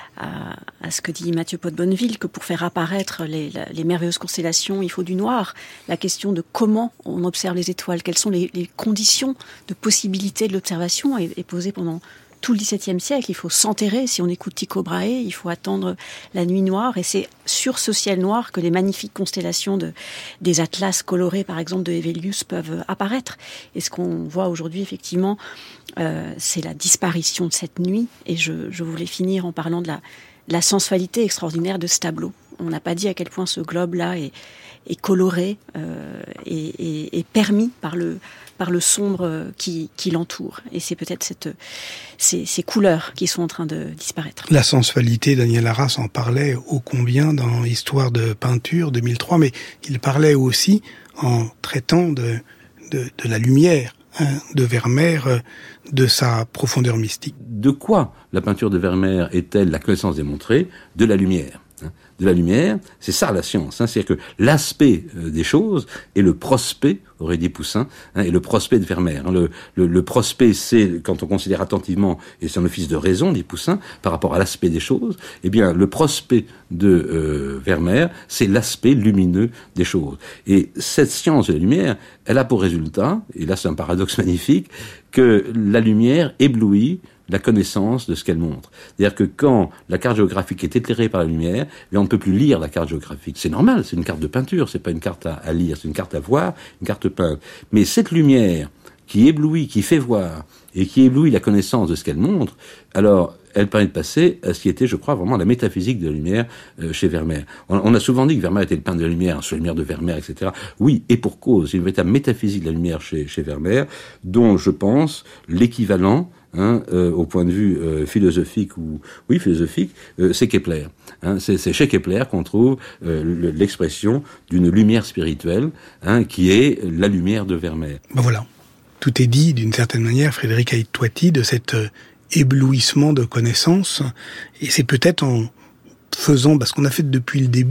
à, à ce que dit Mathieu Pot-Bonneville, que pour faire apparaître les, les merveilleuses constellations, il faut du noir. La question de comment on observe les étoiles, quelles sont les, les conditions de possibilité de l'observation est, est posée pendant tout le dix-septième siècle. Il faut s'enterrer. Si on écoute Tycho Brahe, il faut attendre la nuit noire. Et c'est sur ce ciel noir que les magnifiques constellations de, des atlas colorés, par exemple, de Hevelius, peuvent apparaître. Et ce qu'on voit aujourd'hui, effectivement, euh, c'est la disparition de cette nuit. Et je, je voulais finir en parlant de la, de la sensualité extraordinaire de ce tableau. On n'a pas dit à quel point ce globe-là est, est coloré euh, et, et, et permis par le par le sombre qui, qui l'entoure. Et c'est peut-être cette, ces, ces couleurs qui sont en train de disparaître. La sensualité, Daniel Arras en parlait ô combien dans Histoire de peinture deux mille trois, mais il parlait aussi en traitant de, de, de la lumière, hein, de Vermeer, de sa profondeur mystique. De quoi la peinture de Vermeer est-elle la connaissance démontrée? De la lumière. De la lumière, c'est ça la science, hein, c'est-à-dire que l'aspect euh, des choses est le prospect, aurait dit Poussin, hein, et le prospect de Vermeer. Hein, le, le, le prospect, c'est, quand on considère attentivement, et c'est un office de raison, dit Poussin, par rapport à l'aspect des choses, eh bien, le prospect de euh, Vermeer, c'est l'aspect lumineux des choses. Et cette science de la lumière, elle a pour résultat, et là c'est un paradoxe magnifique, que la lumière éblouit la connaissance de ce qu'elle montre. C'est-à-dire que quand la carte géographique est éclairée par la lumière, eh on ne peut plus lire la carte géographique. C'est normal, c'est une carte de peinture, c'est pas une carte à, à lire, c'est une carte à voir, une carte peinte. Mais cette lumière qui éblouit, qui fait voir, et qui éblouit la connaissance de ce qu'elle montre, alors elle permet de passer à ce qui était, je crois, vraiment la métaphysique de la lumière euh, chez Vermeer. On, on a souvent dit que Vermeer était le peintre de la lumière, sur la lumière de Vermeer, et cetera. Oui, et pour cause, il y a une véritable métaphysique de la lumière chez, chez Vermeer, dont je pense l'équivalent, Hein, euh, au point de vue euh, philosophique ou oui philosophique, euh, c'est Kepler. Hein, c'est, c'est chez Kepler qu'on trouve euh, le, l'expression d'une lumière spirituelle, hein, qui est la lumière de Vermeer. Ben voilà, tout est dit d'une certaine manière, Frédéric Haït-Toiti, de cet euh, éblouissement de connaissances, et c'est peut-être en faisant, parce qu'on a fait depuis le début,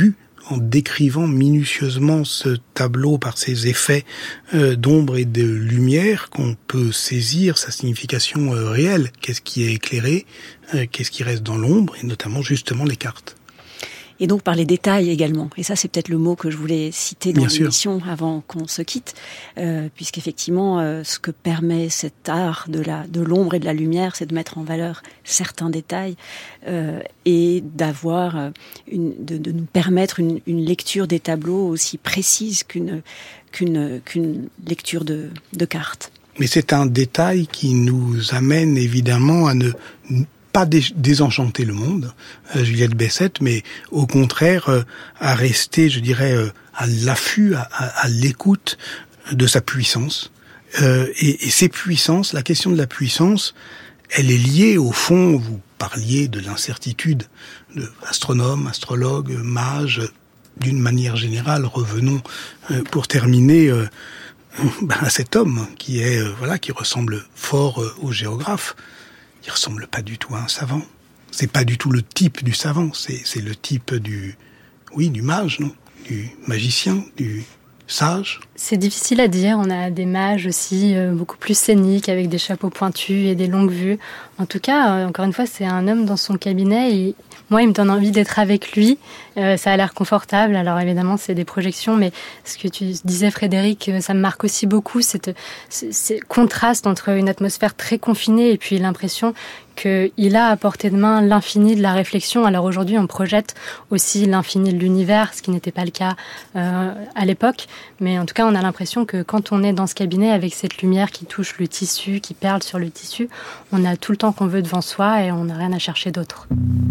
en décrivant minutieusement ce tableau par ses effets euh, d'ombre et de lumière qu'on peut saisir sa signification euh, réelle. Qu'est-ce qui est éclairé, euh, qu'est-ce qui reste dans l'ombre, et notamment justement les cartes. Et donc par les détails également. Et ça, c'est peut-être le mot que je voulais citer dans Bien l'émission sûr. Avant qu'on se quitte, euh, puisqu'effectivement, euh, ce que permet cet art de la de l'ombre et de la lumière, c'est de mettre en valeur certains détails euh, et d'avoir une, de, de nous permettre une, une lecture des tableaux aussi précise qu'une qu'une qu'une lecture de, de cartes. Mais c'est un détail qui nous amène évidemment à ne pas désenchanter le monde, euh, Juliette Bessette, mais au contraire euh, à rester, je dirais, euh, à l'affût, à, à, à l'écoute de sa puissance. Euh, et, et ces puissances, la question de la puissance, elle est liée au fond, vous parliez de l'incertitude de astronomes, astrologues, mages, d'une manière générale, revenons euh, pour terminer euh, ben, à cet homme qui est euh, voilà qui ressemble fort euh, au géographe. Il ressemble pas du tout à un savant. C'est pas du tout le type du savant, c'est, c'est le type du, oui, du mage, non? Du magicien, du sage. C'est difficile à dire. On a des mages aussi euh, beaucoup plus scéniques, avec des chapeaux pointus et des longues vues. En tout cas, euh, encore une fois, c'est un homme dans son cabinet et moi, il me donne envie d'être avec lui. Euh, ça a l'air confortable. Alors évidemment, c'est des projections, mais ce que tu disais, Frédéric, ça me marque aussi beaucoup, cette, ce, ce contraste entre une atmosphère très confinée et puis l'impression qu'il a à portée de main l'infini de la réflexion. Alors aujourd'hui, on projette aussi l'infini de l'univers, ce qui n'était pas le cas euh, à l'époque. Mais en tout cas, on a l'impression que quand on est dans ce cabinet avec cette lumière qui touche le tissu, qui perle sur le tissu, on a tout le temps qu'on veut devant soi et on n'a rien à chercher d'autre.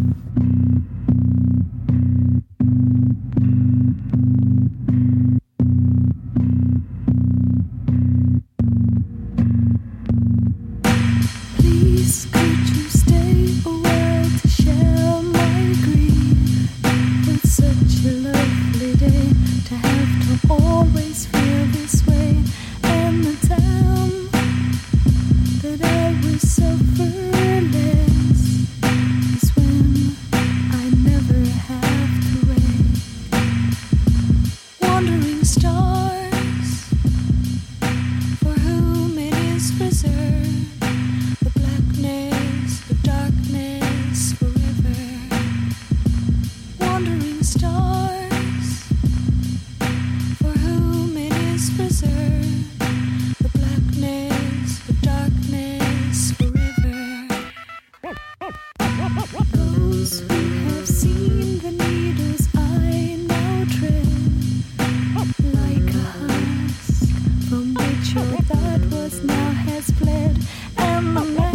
Please, could you stay a while to share my grief? It's such a lovely day to have to always feel this way. And the time that I will suffer less is when I never have to wait. Wandering stars, for whom it is reserved. The darkness forever. Wandering stars, for whom it is reserved. The blackness, the darkness forever. Those who have seen the needle's eye now tread like a husk from which your thought was now has fled, and the man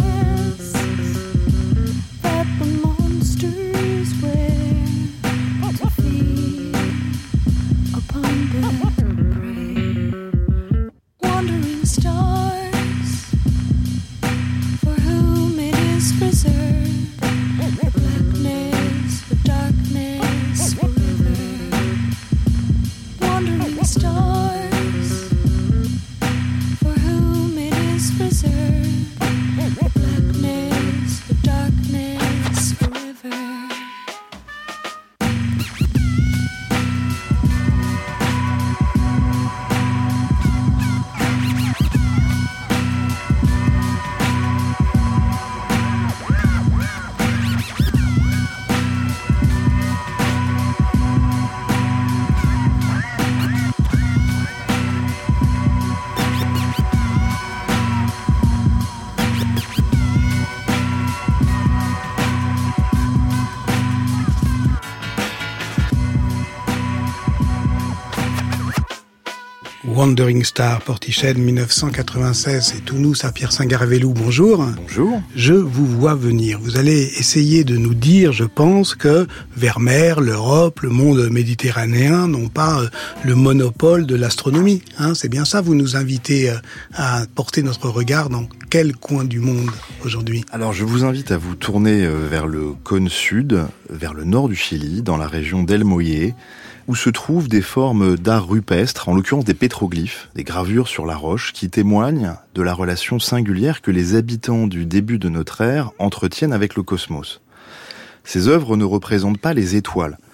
Wandering Star, Portiched, dix-neuf cent quatre-vingt-seize, et Tounous à Pierre Saint-Garavelou, bonjour. Bonjour. Je vous vois venir. Vous allez essayer de nous dire, je pense, que Vermeer, l'Europe, le monde méditerranéen n'ont pas euh, le monopole de l'astronomie. Hein, c'est bien ça, vous nous invitez euh, à porter notre regard dans quel coin du monde aujourd'hui? Alors je vous invite à vous tourner euh, vers le cône sud, vers le nord du Chili, dans la région d'El Mollé, où se trouvent des formes d'art rupestre, en l'occurrence des pétroglyphes, des gravures sur la roche, qui témoignent de la relation singulière que les habitants du début de notre ère entretiennent avec le cosmos. Ces œuvres ne représentent pas les étoiles,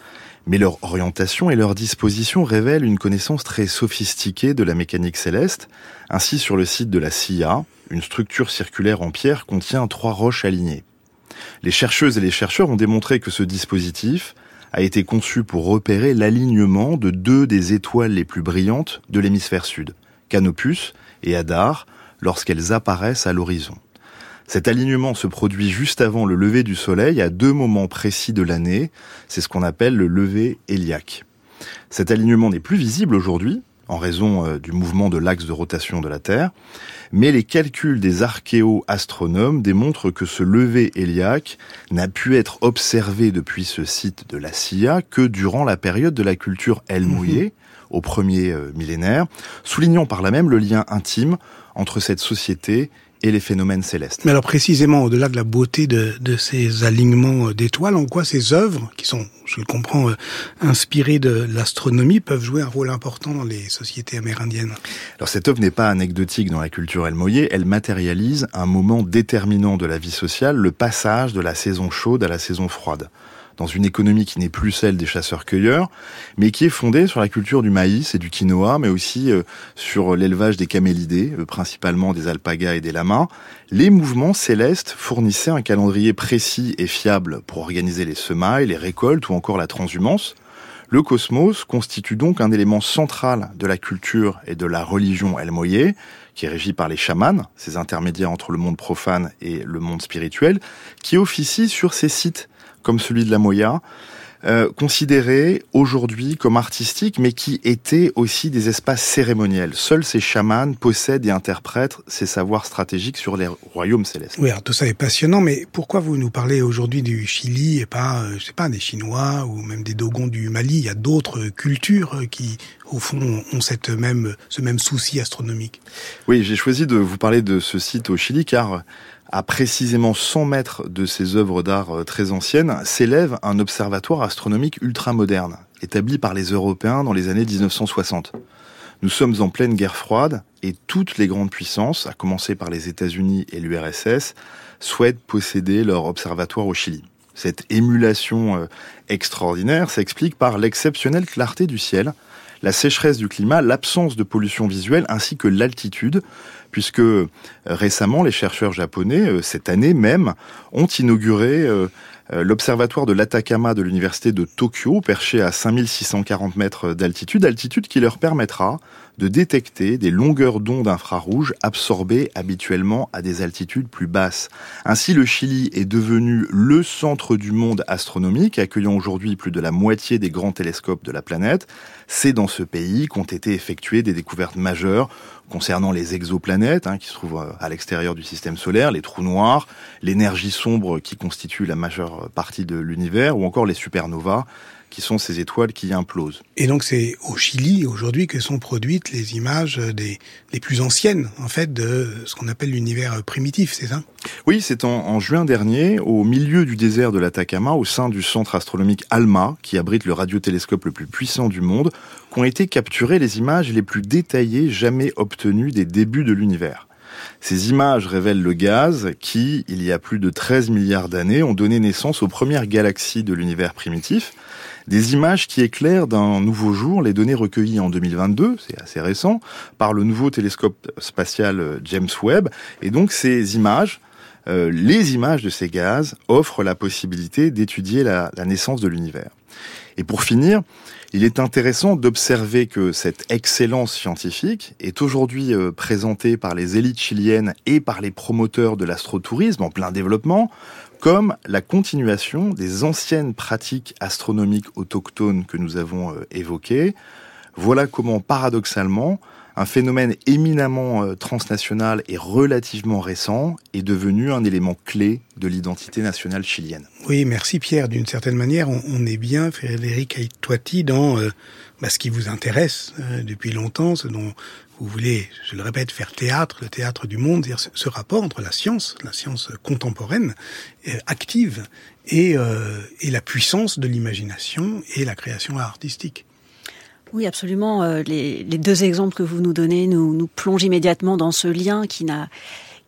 Mais leur orientation et leur disposition révèlent une connaissance très sophistiquée de la mécanique céleste. Ainsi, sur le site de la Silla, une structure circulaire en pierre contient trois roches alignées. Les chercheuses et les chercheurs ont démontré que ce dispositif a été conçu pour repérer l'alignement de deux des étoiles les plus brillantes de l'hémisphère sud, Canopus et Hadar, lorsqu'elles apparaissent à l'horizon. Cet alignement se produit juste avant le lever du soleil à deux moments précis de l'année. C'est ce qu'on appelle le lever héliaque. Cet alignement n'est plus visible aujourd'hui, en raison du mouvement de l'axe de rotation de la Terre, mais les calculs des archéo-astronomes démontrent que ce lever héliaque n'a pu être observé depuis ce site de la Silla que durant la période de la culture El Mouillé, mmh. au premier millénaire, soulignant par là même le lien intime entre cette société et les phénomènes célestes. Mais alors précisément, au-delà de la beauté de, de ces alignements d'étoiles, en quoi ces œuvres, qui sont, je le comprends, euh, inspirées de l'astronomie, peuvent jouer un rôle important dans les sociétés amérindiennes? Alors cette œuvre n'est pas anecdotique dans la culture El Mouillé, elle matérialise un moment déterminant de la vie sociale, le passage de la saison chaude à la saison froide. Dans une économie qui n'est plus celle des chasseurs-cueilleurs, mais qui est fondée sur la culture du maïs et du quinoa, mais aussi euh, sur l'élevage des camélidés, euh, principalement des alpagas et des lamas. Les mouvements célestes fournissaient un calendrier précis et fiable pour organiser les semailles, les récoltes ou encore la transhumance. Le cosmos constitue donc un élément central de la culture et de la religion El Mouillé, qui est régie par les chamans, ces intermédiaires entre le monde profane et le monde spirituel, qui officient sur ces sites comme celui de la Moya, euh, considérés aujourd'hui comme artistiques, mais qui étaient aussi des espaces cérémoniels. Seuls ces chamans possèdent et interprètent ces savoirs stratégiques sur les royaumes célestes. Oui, alors tout ça est passionnant, mais pourquoi vous nous parlez aujourd'hui du Chili et pas, euh, je sais pas, des Chinois ou même des Dogons du Mali? Il y a d'autres cultures qui, au fond, ont cette même, ce même souci astronomique. Oui, j'ai choisi de vous parler de ce site au Chili, car à précisément cent mètres de ces œuvres d'art très anciennes, s'élève un observatoire astronomique ultramoderne, établi par les Européens dans les années dix-neuf cent soixante. Nous sommes en pleine guerre froide et toutes les grandes puissances, à commencer par les États-Unis et l'U R S S, souhaitent posséder leur observatoire au Chili. Cette émulation extraordinaire s'explique par l'exceptionnelle clarté du ciel, la sécheresse du climat, l'absence de pollution visuelle ainsi que l'altitude, puisque euh, récemment les chercheurs japonais, euh, cette année même, ont inauguré euh, euh, l'observatoire de l'Atacama de l'université de Tokyo, perché à cinq mille six cent quarante mètres d'altitude, altitude qui leur permettra de détecter des longueurs d'onde infrarouges absorbées habituellement à des altitudes plus basses. Ainsi, le Chili est devenu le centre du monde astronomique, accueillant aujourd'hui plus de la moitié des grands télescopes de la planète. C'est dans ce pays qu'ont été effectuées des découvertes majeures concernant les exoplanètes, hein, qui se trouvent à l'extérieur du système solaire, les trous noirs, l'énergie sombre qui constitue la majeure partie de l'univers, ou encore les supernovas, qui sont ces étoiles qui implosent. Et donc c'est au Chili aujourd'hui que sont produites les images des, les plus anciennes, en fait, de ce qu'on appelle l'univers primitif, c'est ça? Oui, c'est en, en juin dernier, au milieu du désert de l'Atacama, au sein du centre astronomique ALMA, qui abrite le radiotélescope le plus puissant du monde, qu'ont été capturées les images les plus détaillées jamais obtenues des débuts de l'univers. Ces images révèlent le gaz qui, il y a plus de treize milliards d'années, ont donné naissance aux premières galaxies de l'univers primitif. Des images qui éclairent d'un nouveau jour les données recueillies en deux mille vingt-deux, c'est assez récent, par le nouveau télescope spatial James Webb. Et donc ces images, euh, les images de ces gaz, offrent la possibilité d'étudier la, la naissance de l'univers. Et pour finir, il est intéressant d'observer que cette excellence scientifique est aujourd'hui euh, présentée par les élites chiliennes et par les promoteurs de l'astrotourisme en plein développement comme la continuation des anciennes pratiques astronomiques autochtones que nous avons euh, évoquées. Voilà comment, paradoxalement, un phénomène éminemment euh, transnational et relativement récent est devenu un élément clé de l'identité nationale chilienne. Oui, merci Pierre. D'une certaine manière, on, on est bien, Frédéric Aïtouati, dans euh, bah, ce qui vous intéresse euh, depuis longtemps, ce dont vous voulez, je le répète, faire théâtre, le théâtre du monde, c'est-à-dire ce, ce rapport entre la science, la science contemporaine, euh, active, et, euh, et la puissance de l'imagination et la création artistique. Oui, absolument. Les, les deux exemples que vous nous donnez nous, nous plongent immédiatement dans ce lien qui n'a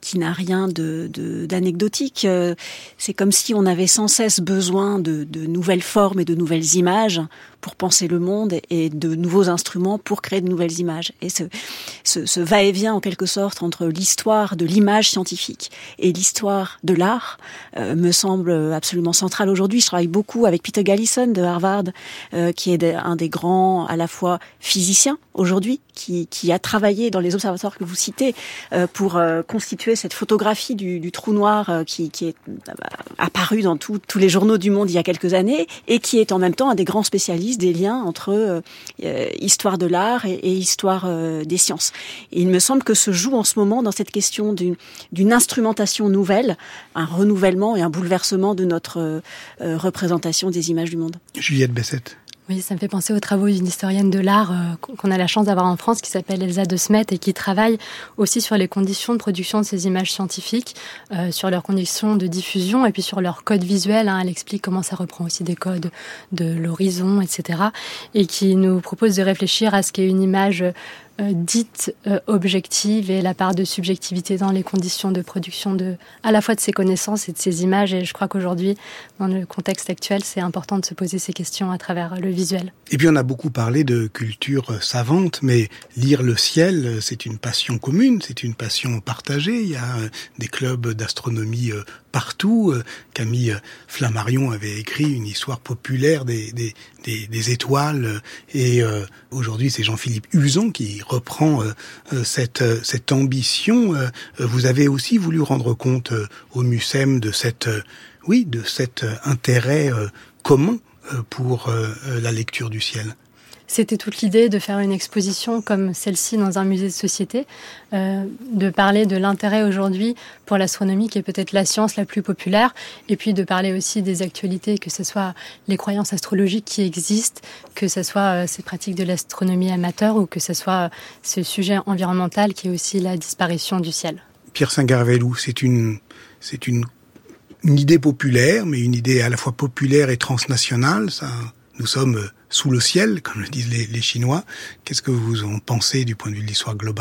qui n'a rien de, de, d'anecdotique. Euh, c'est comme si on avait sans cesse besoin de, de nouvelles formes et de nouvelles images pour penser le monde et de nouveaux instruments pour créer de nouvelles images. Et ce, ce, ce va-et-vient en quelque sorte entre l'histoire de l'image scientifique et l'histoire de l'art euh, me semble absolument central aujourd'hui. Je travaille beaucoup avec Peter Gallison de Harvard, euh, qui est un des grands à la fois physiciens aujourd'hui, qui, qui a travaillé dans les observatoires que vous citez euh, pour euh, constituer cette photographie du, du trou noir euh, qui, qui est euh, apparue dans tout, tous les journaux du monde il y a quelques années et qui est en même temps un des grands spécialistes des liens entre euh, euh, histoire de l'art et, et histoire euh, des sciences. Et il me semble que se joue en ce moment dans cette question d'une, d'une instrumentation nouvelle, un renouvellement et un bouleversement de notre euh, représentation des images du monde. Juliette Bessette. Oui, ça me fait penser aux travaux d'une historienne de l'art euh, qu'on a la chance d'avoir en France, qui s'appelle Elsa de Smet et qui travaille aussi sur les conditions de production de ces images scientifiques, euh, sur leurs conditions de diffusion et puis sur leurs codes visuels. Hein. Elle explique comment ça reprend aussi des codes de l'horizon, et cetera. Et qui nous propose de réfléchir à ce qu'est une image euh, dite euh, objective et la part de subjectivité dans les conditions de production de, à la fois de ces connaissances et de ces images. Et je crois qu'aujourd'hui, dans le contexte actuel, c'est important de se poser ces questions à travers le visuel. Et puis on a beaucoup parlé de culture savante, mais lire le ciel, c'est une passion commune, c'est une passion partagée. Il y a des clubs d'astronomie partout. Camille Flammarion avait écrit une histoire populaire des, des, des, des étoiles. Et euh, aujourd'hui, c'est Jean-Philippe Uzan qui reprend euh, cette, cette ambition. Euh, vous avez aussi voulu rendre compte euh, au MUSEM de cette, euh, oui, de cet intérêt euh, commun pour euh, la lecture du ciel. C'était toute l'idée de faire une exposition comme celle-ci dans un musée de société, euh, de parler de l'intérêt aujourd'hui pour l'astronomie, qui est peut-être la science la plus populaire, et puis de parler aussi des actualités, que ce soit les croyances astrologiques qui existent, que ce soit euh, ces pratiques de l'astronomie amateur, ou que ce soit euh, ce sujet environnemental qui est aussi la disparition du ciel. Pierre Singarvelou, c'est une, c'est une Une idée populaire, mais une idée à la fois populaire et transnationale. Ça, nous sommes sous le ciel, comme le disent les, les Chinois. Qu'est-ce que vous en pensez du point de vue de l'histoire globale ?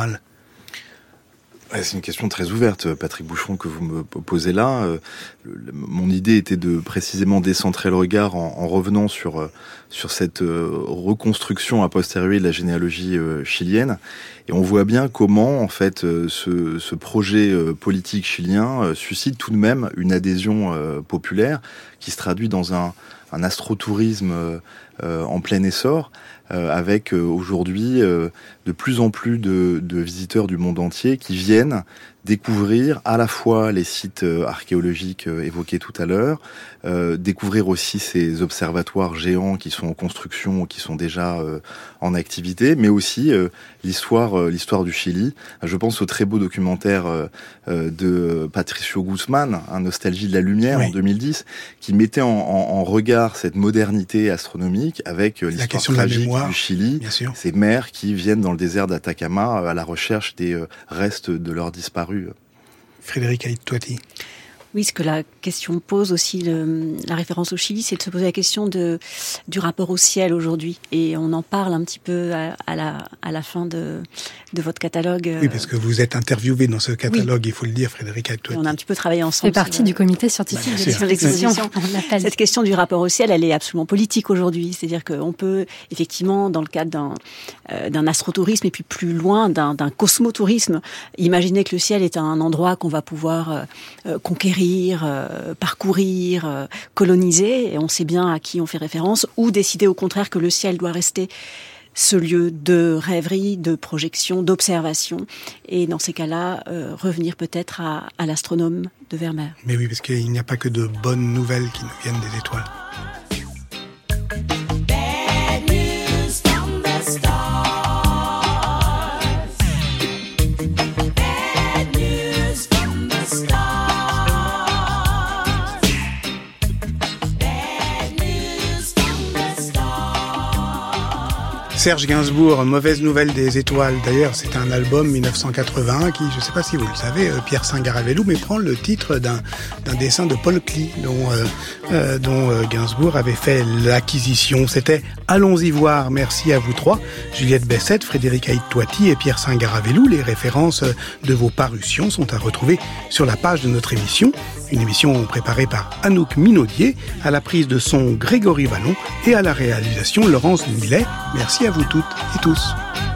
C'est une question très ouverte, Patrick Boucheron, que vous me posez là. Euh, le, mon idée était de précisément décentrer le regard en, en revenant sur sur cette euh, reconstruction a posteriori de la généalogie euh, chilienne. Et on voit bien comment, en fait, euh, ce, ce projet euh, politique chilien euh, suscite tout de même une adhésion euh, populaire qui se traduit dans un, un astrotourisme euh, euh, en plein essor, euh, avec euh, aujourd'hui euh, de plus en plus de, de visiteurs du monde entier qui viennent découvrir à la fois les sites euh, archéologiques euh, évoqués tout à l'heure, euh, découvrir aussi ces observatoires géants qui sont en construction ou qui sont déjà euh, en activité, mais aussi euh, l'histoire euh, l'histoire du Chili. Je pense au très beau documentaire euh, euh, de Patricio Guzman, un Nostalgie de la lumière, oui, en deux mille dix, qui mettait en, en, en regard cette modernité astronomique avec euh, l'histoire tragique du Chili, ces mères qui viennent dans le désert d'Atacama à la recherche des euh, restes de leurs disparus. Frédéric Aït-Toiti. Oui, ce que la question pose aussi, le, la référence au Chili, c'est de se poser la question de, du rapport au ciel aujourd'hui. Et on en parle un petit peu à, à, la, à la fin de, de votre catalogue. Oui, parce que vous êtes interviewé dans ce catalogue, oui, il faut le dire, Frédéric Aït-Toiti. On a un petit peu travaillé ensemble. C'est partie du comité scientifique bah, de sur l'exposition. Cette question du rapport au ciel, elle est absolument politique aujourd'hui. C'est-à-dire qu'on peut, effectivement, dans le cadre d'un, euh, d'un astrotourisme et puis plus loin, d'un, d'un cosmotourisme, imaginer que le ciel est un endroit qu'on va pouvoir euh, conquérir, Euh, parcourir, euh, coloniser, et on sait bien à qui on fait référence, ou décider au contraire que le ciel doit rester ce lieu de rêverie, de projection, d'observation, et dans ces cas-là, euh, revenir peut-être à, à l'astronome de Vermeer. Mais oui, parce qu'il n'y a pas que de bonnes nouvelles qui nous viennent des étoiles. Serge Gainsbourg, Mauvaise nouvelle des étoiles. D'ailleurs, c'est un album dix-neuf cent quatre-vingt-un qui, je ne sais pas si vous le savez, euh, Pierre Saint-Garavelou, mais prend le titre d'un, d'un dessin de Paul Klee, dont, euh, euh, dont euh, Gainsbourg avait fait l'acquisition. C'était Allons-y voir. Merci à vous trois, Juliette Bessette, Frédéric Haït-Toiti et Pierre Saint-Garavelou. Les références de vos parutions sont à retrouver sur la page de notre émission. Une émission préparée par Anouk Minaudier, à la prise de son Grégory Vallon et à la réalisation Laurence Millet. Merci à vous toutes et tous.